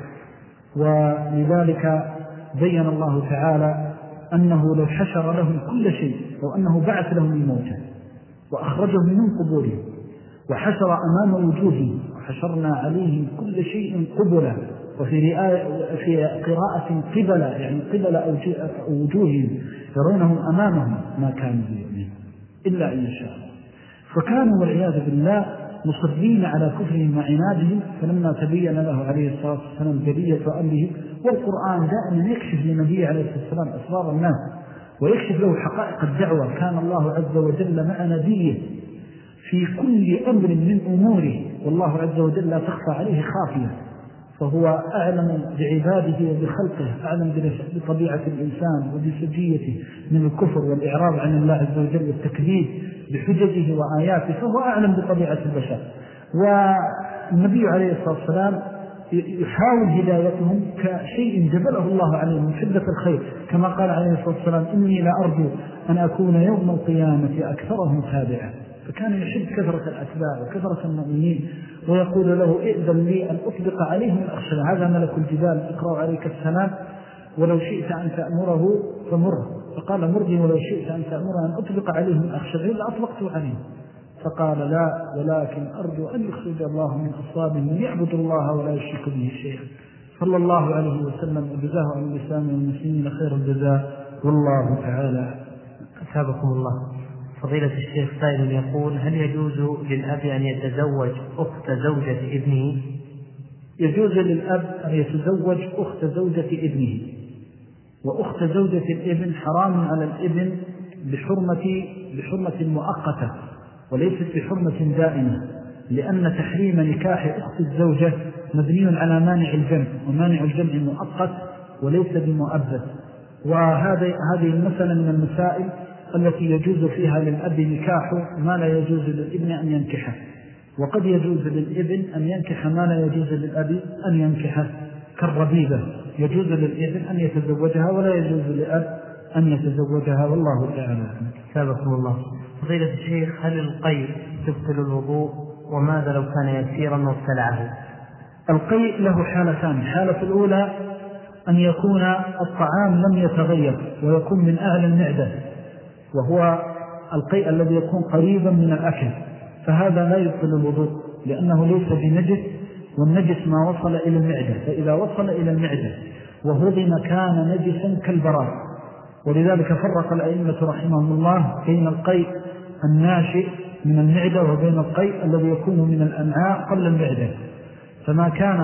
ولذلك بين الله تعالى أنه لو حشر لهم كل شيء، لو أنه بعث لهم الموتى وأخرجهم من قبورهم وحشر أمام وجوههم وحشرنا عليهم كل شيء قبلا، وفي في قراءة قبلا يعني قبل وجوههم يرونهم أمامهم ما كانوا يؤمنون إلا إن شاء الله. فكانوا والعياذ بالله مصرين على كفرهم وعنادهم، فلما تبين له عليه الصلاة والسلام جلية أمره، والقرآن دائما يكشف لنبيه عليه الصلاة والسلام أسرار الناس ويكشف له حقائق الدعوة. كان الله عز وجل مع نبيه في كل أمر من أموره، والله عز وجل لا تخفى عليه خافية، فهو أعلم بعباده وبخلقه، أعلم بطبيعة الإنسان وبسجيته من الكفر والإعراض عن الله عز وجل والتكذيب بحججه وآياته، فهو أعلم بطبيعة البشر. والنبي عليه الصلاة والسلام يحاول هدايتهم كشيء جبله الله عليهم من حدة الخير، كما قال عليه الصلاة والسلام إني لأرجو أن أكون يوم القيامة أكثرهم تابعا. فكان يحب كثرة الأتباع وكثرة المؤمنين، ويقول له ائذن لي أن أطلق عليهم الأخشى، هذا ملك الجبال اقرأ عليك السلام ولو شئت أن تأمره فمره، فقال مرني ولو شئت أن تأمره أن أطلق عليهم الأخشى لأطلقت عليهم، فقال لا ولكن أرجو أن يخرج الله من أصابهم من يعبد الله ولا يشرك به شيئا. صلى الله عليه وسلم وجزاه عن الإسلام والمسلمين خير الجزاء، والله تعالى. أثابكم الله. فضيلة الشيخ سائل يقول: هل يجوز للأب أن يتزوج أخت زوجة ابنه؟ يجوز للأب أن يتزوج أخت زوجة ابنه، وأخت زوجة الابن حرام على الابن بحرمة, بحرمة مؤقتة وليست بحرمة دائمة، لأن تحريم نكاح أخت الزوجة مبني على مانع الجمع، ومانع الجمع مؤقت وليس بمؤبد. وهذه هذه المسألة من المسائل التي يجوز فيها للأب نكاح ما لا يجوز للابن أن ينكحه، وقد يجوز للابن أن ينكح ما لا يجوز للأب أن ينكحه، كالربيبة يجوز للابن أن يتزوجها ولا يجوز للأب أن يتزوجها، والله تعالى. سابقكم الله. فضيلة الشيخ: هل القيء تبطل الوضوء؟ وماذا لو كان يسيرا وابتلعه؟ القيء له حالتان: الحالة الأولى أن يكون الطعام لم يتغير ويكون من أعلى المعدة، وهو القيء الذي يكون قريبا من الأكل، فهذا لا يبطل الوضوء لأنه ليس بنجس، والنجس ما وصل إلى المعدة، فإذا وصل إلى المعدة وهضم كان نجسا كالبراء. ولذلك فرق الأئمة رحمهم الله بين القيء الناشئ من المعدة وبين القيء الذي يكون من الأمعاء قبل المعدة. فما كان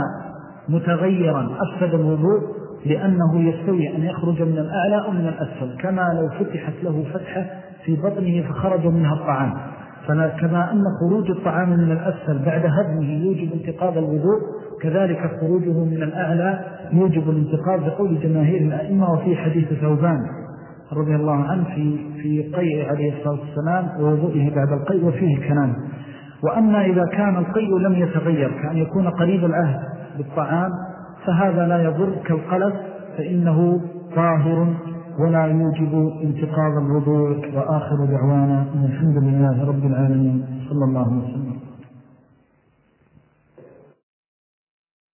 متغيرا أفسد الوضوء، لأنه يستوي أن يخرج من الأعلى أو من الأسفل، كما لو فتحت له فتحة في بطنه فخرج منها الطعام. فكما أن خروج الطعام من الأسفل بعد هضمه يوجب انتقاض الوضوء، كذلك خروجه من الأعلى يوجب الانتقاض بقول جماهير الأئمة. وفي حديث ثوبان رضي الله عنه في في قيء عليه الصلاة والسلام ووضوئه بعد القيء وفيه كلام. وأما إذا كان القيء لم يتغير كأن يكون قريب العهد بالطعام فهذا لا يضر كالقلب، فإنه طاهر ولا يوجب انتقاض الوضوء. وآخر دعوانا الحمد لله رب العالمين، صلى الله عليه وسلم.